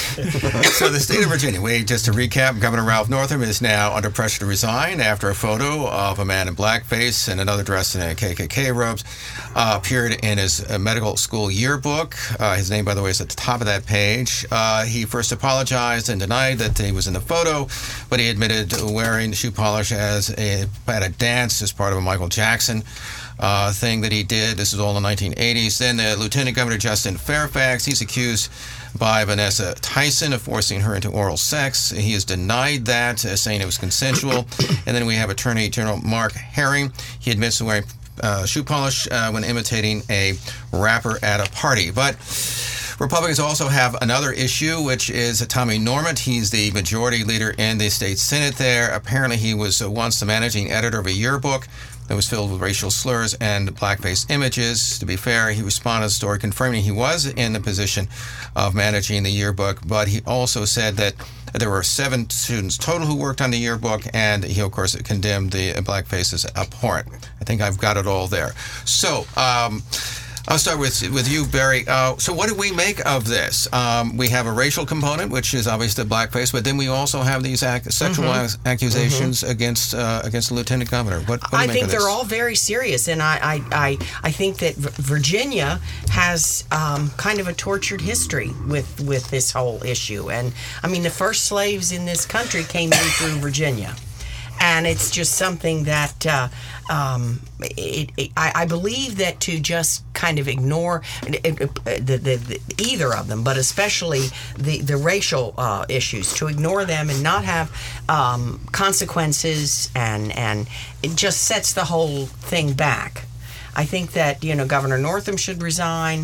so the state of Virginia, we, just to recap, Governor Ralph Northam is now under pressure to resign after a photo of a man in blackface and another dressed in a K K K robes uh, appeared in his uh, medical school yearbook. Uh, his name, by the way, is at the top of that page. Uh, he first apologized and denied that he was in the photo, but he admitted wearing shoe polish as a, at a dance as part of a Michael Jackson Uh, thing that he did. This is all in the nineteen eighties. Then the Lieutenant Governor Justin Fairfax, he's accused by Vanessa Tyson of forcing her into oral sex. He has denied that, uh, saying it was consensual. And then we have Attorney General Mark Herring. He admits to wearing uh, shoe polish uh, when imitating a rapper at a party. But Republicans also have another issue, which is Tommy Normant. He's the majority leader in the state Senate there. Apparently, he was uh, once the managing editor of a yearbook that was filled with racial slurs and blackface images. To be fair, he responded to the story confirming he was in the position of managing the yearbook, but he also said that there were seven students total who worked on the yearbook, and he, of course, condemned the blackface as abhorrent. I think I've got it all there. So, um... I'll start with with you, Barry. Uh, so what do we make of this? Um, we have a racial component, which is obviously the blackface, but then we also have these ac- sexual mm-hmm. ac- accusations mm-hmm. against uh, against the lieutenant governor. What, what do you I make think of they're this? all very serious, and I I, I, I think that v- Virginia has um, kind of a tortured history with, with this whole issue. And I mean, the first slaves in this country came in through Virginia. And it's just something that uh, um, it, it, I, I believe that to just kind of ignore it, it, the, the, the, either of them, but especially the, the racial uh, issues, to ignore them and not have um, consequences, and, and it just sets the whole thing back. I think that, you know, Governor Northam should resign.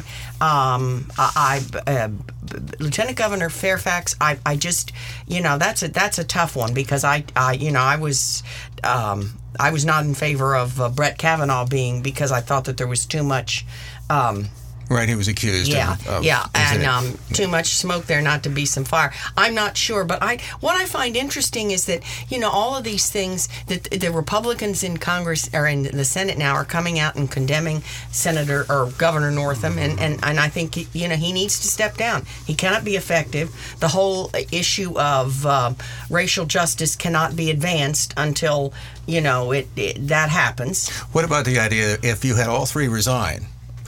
Um, I, I uh, Lieutenant Governor Fairfax, I, I just, you know, that's a that's a tough one, because I, I you know, I was um, I was not in favor of uh, Brett Kavanaugh being, because I thought that there was too much. Um, Right, he was accused. Yeah, of, of yeah, and incident. um, too much smoke there not to be some fire. I'm not sure, but I what I find interesting is that, you know, all of these things that the Republicans in Congress or in the Senate now are coming out and condemning Senator or Governor Northam, and, and, and I think, you know, he needs to step down. He cannot be effective. The whole issue of uh, racial justice cannot be advanced until, you know, it, it that happens. What about the idea if you had all three resign,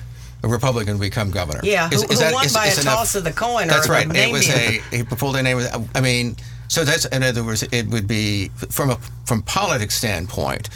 a Republican become governor? Yeah, is, who, is who that, won is, by is a enough? toss of the coin. That's or right. A It was name a, he pulled a name. With, I mean, so that's, in other words, it would be from a from politics standpoint.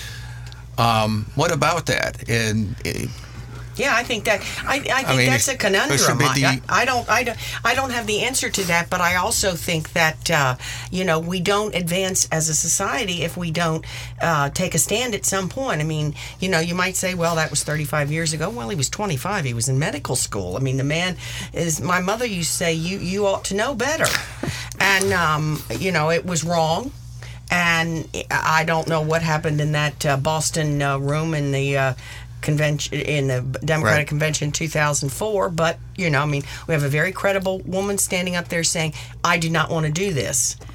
Um, what about that? And it, Yeah, I think that I, I think I mean, that's a it conundrum. should be the- I, I don't I don't I don't have the answer to that, but I also think that uh, you know, we don't advance as a society if we don't uh, take a stand at some point. I mean, you know, you might say, well, that was thirty-five years ago. Well, he was twenty-five. He was in medical school. I mean, the man is. My mother used to say, you you ought to know better, and um, you know, it was wrong. And I don't know what happened in that uh, Boston uh, room in the uh, convention in the Democratic Right. Convention in two thousand four. But you know, I mean, we have a very credible woman standing up there saying, "I do not want to do this,"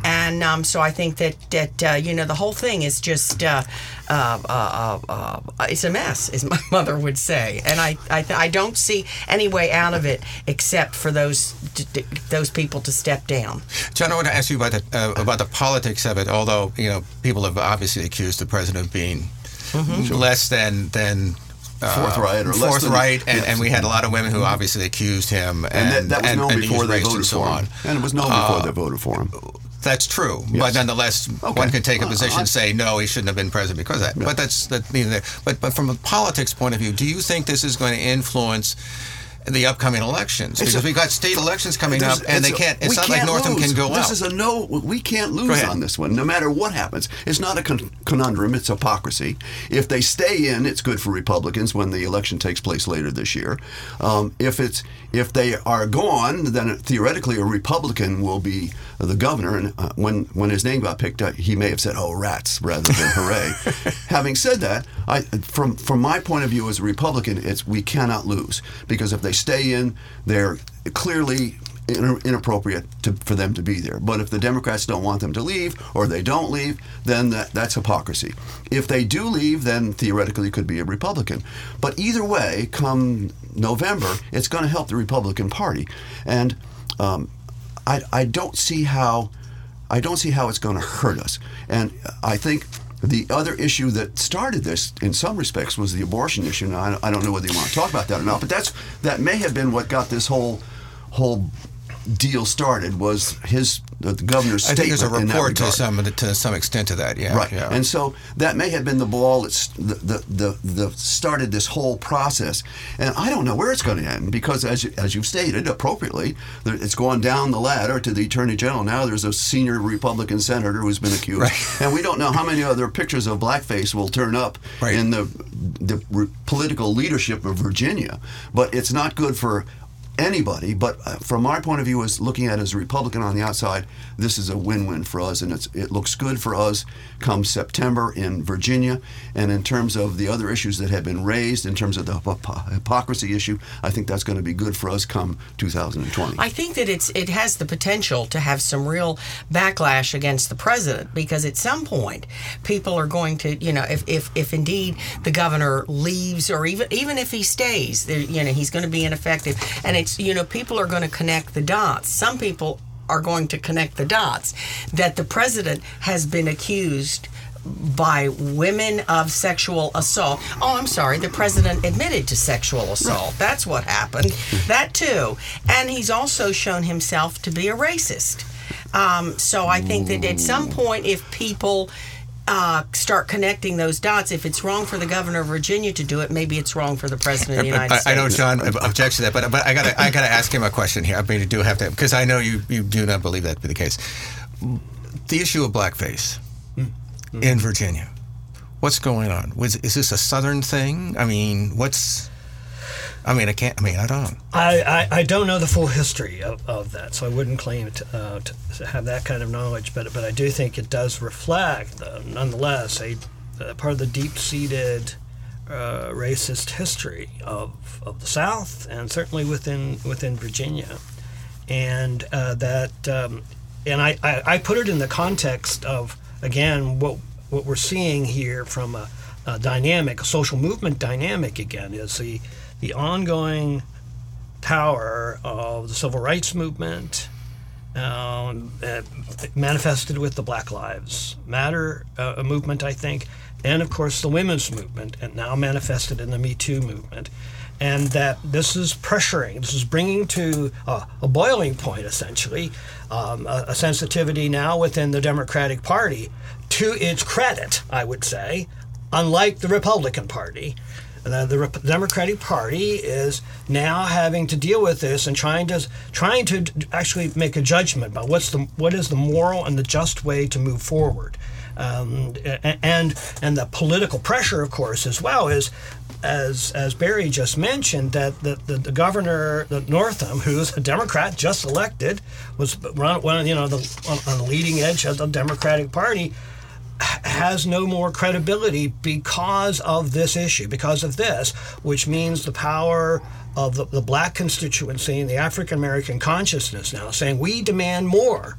And um, so I think that, that uh, you know, the whole thing is just, uh, uh, uh, uh, it's a mess, as my mother would say. And I I, I don't see any way out of it except for those those people to step down. John, I want to ask you about the, uh, about the politics of it, although, you know, people have obviously accused the president of being mm-hmm. less than... than Uh, forthright or less forthright, than, and, yes. and we had a lot of women who obviously accused him, and, and that, that was and, known and before they voted so for on. him, and it was known before uh, they voted for him. That's true, yes. but nonetheless, okay. one can take a uh, position and say no, he shouldn't have been president because of that. Yeah. But that's that. Neither. But but from a politics point of view, do you think this is going to influence the upcoming elections? Because we've got state elections coming up, and they can't. It's not like Northam can go out. This is a no. We can't lose on this one, no matter what happens. It's not a con- conundrum. It's hypocrisy. If they stay in, it's good for Republicans when the election takes place later this year. Um, if it's if they are gone, then theoretically a Republican will be the governor. And uh, when when his name got picked up, he may have said, "Oh, rats," rather than "hooray." Having said that, I from from my point of view as a Republican, it's we cannot lose, because if they stay in, they're clearly inappropriate to, for them to be there. But if the Democrats don't want them to leave, or they don't leave, then that, that's hypocrisy. If they do leave, then theoretically it could be a Republican. But either way, come November, it's going to help the Republican Party, and um, I, I don't see how I don't see how it's going to hurt us. And I think the other issue that started this, in some respects, was the abortion issue. Now, I don't know whether you want to talk about that or not, but that's that may have been what got this whole whole deal started. Was his the governor's statement. I think there's a report to some to some extent to that. Yeah, right. Yeah. And so that may have been the ball that the, the the the started this whole process. And I don't know where it's going to end, because as you, as you've stated appropriately, it's gone down the ladder to the Attorney General. Now there's a senior Republican senator who's been accused, right. and we don't know how many other pictures of blackface will turn up right. in the the re- political leadership of Virginia. But it's not good for anybody. But from our point of view, as looking at it as a Republican on the outside, this is a win-win for us, and it's, it looks good for us come September in Virginia. And in terms of the other issues that have been raised, in terms of the hypocrisy issue, I think that's going to be good for us come two thousand twenty. I think that it's it has the potential to have some real backlash against the president, because at some point people are going to, you know, if if, if indeed the governor leaves, or even even if he stays, you know, he's going to be ineffective. And it's, you know, people are going to connect the dots. Some people are going to connect the dots that the president has been accused by women of sexual assault. Oh, I'm sorry, the president admitted to sexual assault. That's what happened. That too. And he's also shown himself to be a racist. Um, so I think that at some point, if people Uh, start connecting those dots, if it's wrong for the governor of Virginia to do it, maybe it's wrong for the president of the United I, States. I know John objects to that, but but I got I got to ask him a question here. I mean, I do have to, because I know you, you do not believe that to be the case. The issue of blackface mm-hmm. in Virginia, what's going on? Was is this a Southern thing? I mean, what's I mean, I can't. I mean, I don't know. I, I, I don't know the full history of, of that, so I wouldn't claim to, uh, to have that kind of knowledge. But but I do think it does reflect, uh, nonetheless, a, a part of the deep-seated uh, racist history of of the South, and certainly within within Virginia, and uh, that um, and I, I, I put it in the context of, again, what what we're seeing here from a, a dynamic, a social movement dynamic again, is the the ongoing power of the civil rights movement, um, uh, manifested with the Black Lives Matter uh, movement, I think, and of course the women's movement, and now manifested in the Me Too movement. And that this is pressuring, this is bringing to uh, a boiling point, essentially, um, a, a sensitivity now within the Democratic Party, to its credit, I would say, unlike the Republican Party. The, the Rep- Democratic Party is now having to deal with this and trying to trying to actually make a judgment about what's the what is the moral and the just way to move forward, um, and and the political pressure, of course, as well, is, as as Barry just mentioned, that the, the, the governor, the Northam, who's a Democrat, just elected, was run, one you know the on, on the leading edge of the Democratic Party, has no more credibility because of this issue, because of this, which means the power of the, the black constituency and the African American consciousness now saying, we demand more.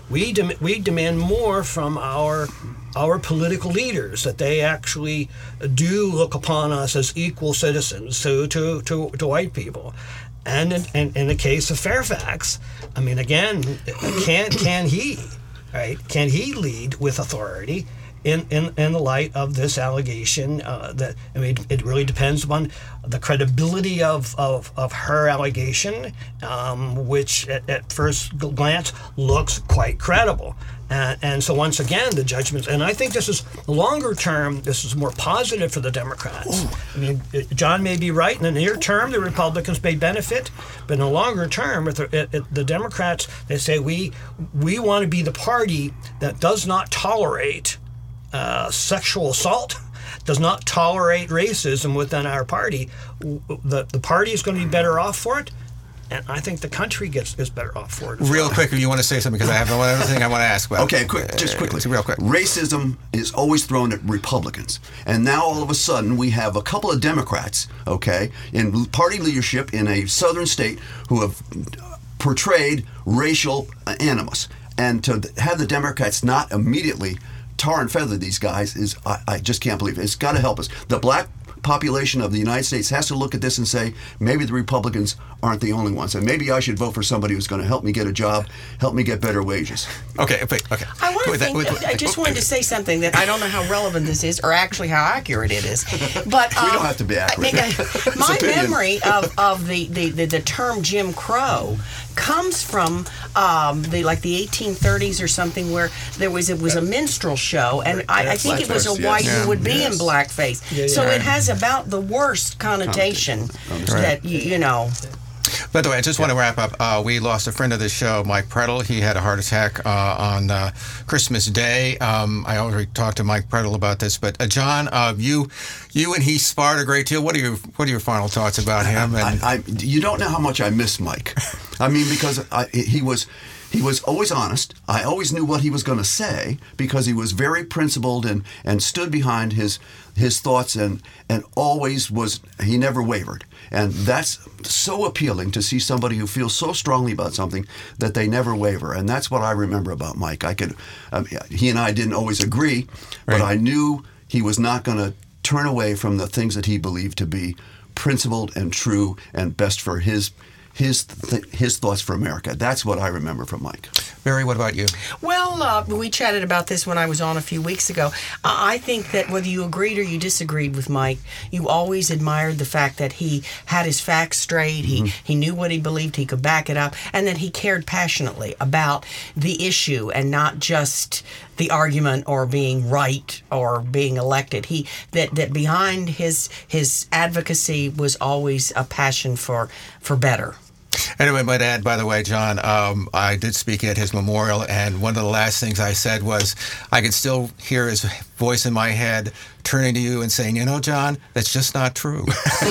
we dem- we demand more from our our political leaders, that they actually do look upon us as equal citizens to to to, to white people. And in, in, in the case of Fairfax, I mean, again, can can he, right? Can he lead with authority in, in, in the light of this allegation? Uh, that I mean, it really depends upon the credibility of, of, of her allegation, um, which at, at first glance looks quite credible. And, and so once again, the judgments, and I think this is longer term, this is more positive for the Democrats. Ooh. I mean, John may be right. In the near term, the Republicans may benefit, but in the longer term, if the, if the Democrats, they say, we we want to be the party that does not tolerate uh, sexual assault, does not tolerate racism within our party. The, the party is going to be better off for it. And I think the country gets is better off for it. Real well. quick, if you want to say something, because I have one other thing I want to ask about. Okay, quick, just quickly. Uh, real quick. Racism is always thrown at Republicans. And now all of a sudden we have a couple of Democrats, okay, in party leadership in a southern state who have portrayed racial animus. And to have the Democrats not immediately tar and feather these guys is, I, I just can't believe it. It's got to help us. The black population of the United States has to look at this and say, maybe the Republicans aren't the only ones, and maybe I should vote for somebody who's going to help me get a job, help me get better wages. Okay, okay. okay. I want to With think, that, with, I just wanted to say something that I don't know how relevant this is, or actually how accurate it is. But um, we don't have to be accurate. I think I, my opinion. memory of, of the, the, the, the term Jim Crow comes from um, the like the eighteen thirties or something, where there was it was a minstrel show, and I, I think it was a Blackface, white yes. who would be Yes. in blackface. Yeah, yeah. So it has about the worst connotation that you, you know. By the way, I just want to wrap up. Uh, we lost a friend of the show, Mike Pretel. He had a heart attack uh, on uh, Christmas Day. Um, I already talked to Mike Pretel about this, but uh, John, uh, you, you and he sparred a great deal. What are your What are your final thoughts about him? And I, I, you don't know how much I miss Mike. I mean, because I, he was. He was always honest. I always knew what he was going to say because he was very principled and, and stood behind his his thoughts and, and always was, he never wavered. And that's so appealing to see somebody who feels so strongly about something that they never waver. And that's what I remember about Mike. I could, um, he and I didn't always agree, but Right. I knew he was not going to turn away from the things that he believed to be principled and true and best for his his th- his thoughts for America. That's what I remember from Mike. Barry, what about you? Well, uh, we chatted about this when I was on a few weeks ago. Uh, I think that whether you agreed or you disagreed with Mike, you always admired the fact that he had his facts straight, he, mm-hmm. he knew what he believed, he could back it up, and that he cared passionately about the issue and not just the argument or being right or being elected. He that, that behind his his advocacy was always a passion for for better. And I might add, by the way, John, um, I did speak at his memorial, and one of the last things I said was I could still hear his voice in my head turning to you and saying, you know, John, that's just not true.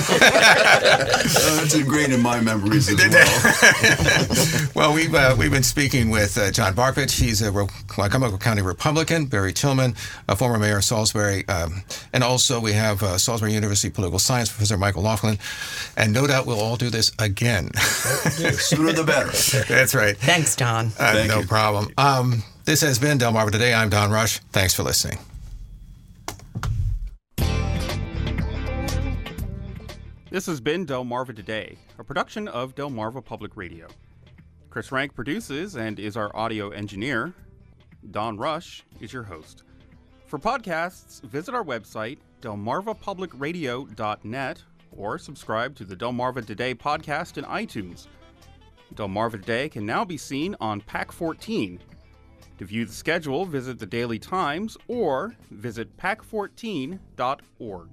uh, that's ingrained in my memories as well. Well, we've, uh, we've been speaking with uh, John Barkovich. He's a Cumberland County Republican, Barry Tillman, a former mayor of Salisbury, um, and also we have uh, Salisbury University political science professor Michael Laughlin, and no doubt we'll all do this again. Sooner the better. That's right. Thanks, Don. Uh, Thank no you. problem. Um, this has been Delmarva Today. I'm Don Rush. Thanks for listening. This has been Delmarva Today, a production of Delmarva Public Radio. Chris Rank produces and is our audio engineer. Don Rush is your host. For podcasts, visit our website, delmarva public radio dot net, or subscribe to the Delmarva Today podcast in iTunes. Delmarva Today can now be seen on PAC fourteen. To view the schedule, visit the Daily Times or visit pac fourteen dot org.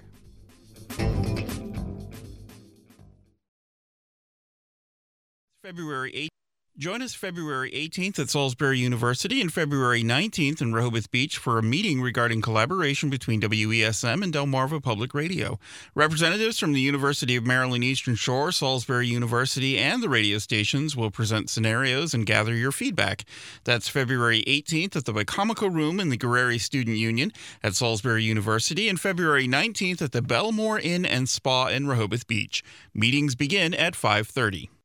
February eighth. Join us February eighteenth at Salisbury University and February nineteenth in Rehoboth Beach for a meeting regarding collaboration between W E S M and Delmarva Public Radio. Representatives from the University of Maryland Eastern Shore, Salisbury University, and the radio stations will present scenarios and gather your feedback. That's February eighteenth at the Wicomico Room in the Guerreri Student Union at Salisbury University and February nineteenth at the Belmore Inn and Spa in Rehoboth Beach. Meetings begin at five thirty.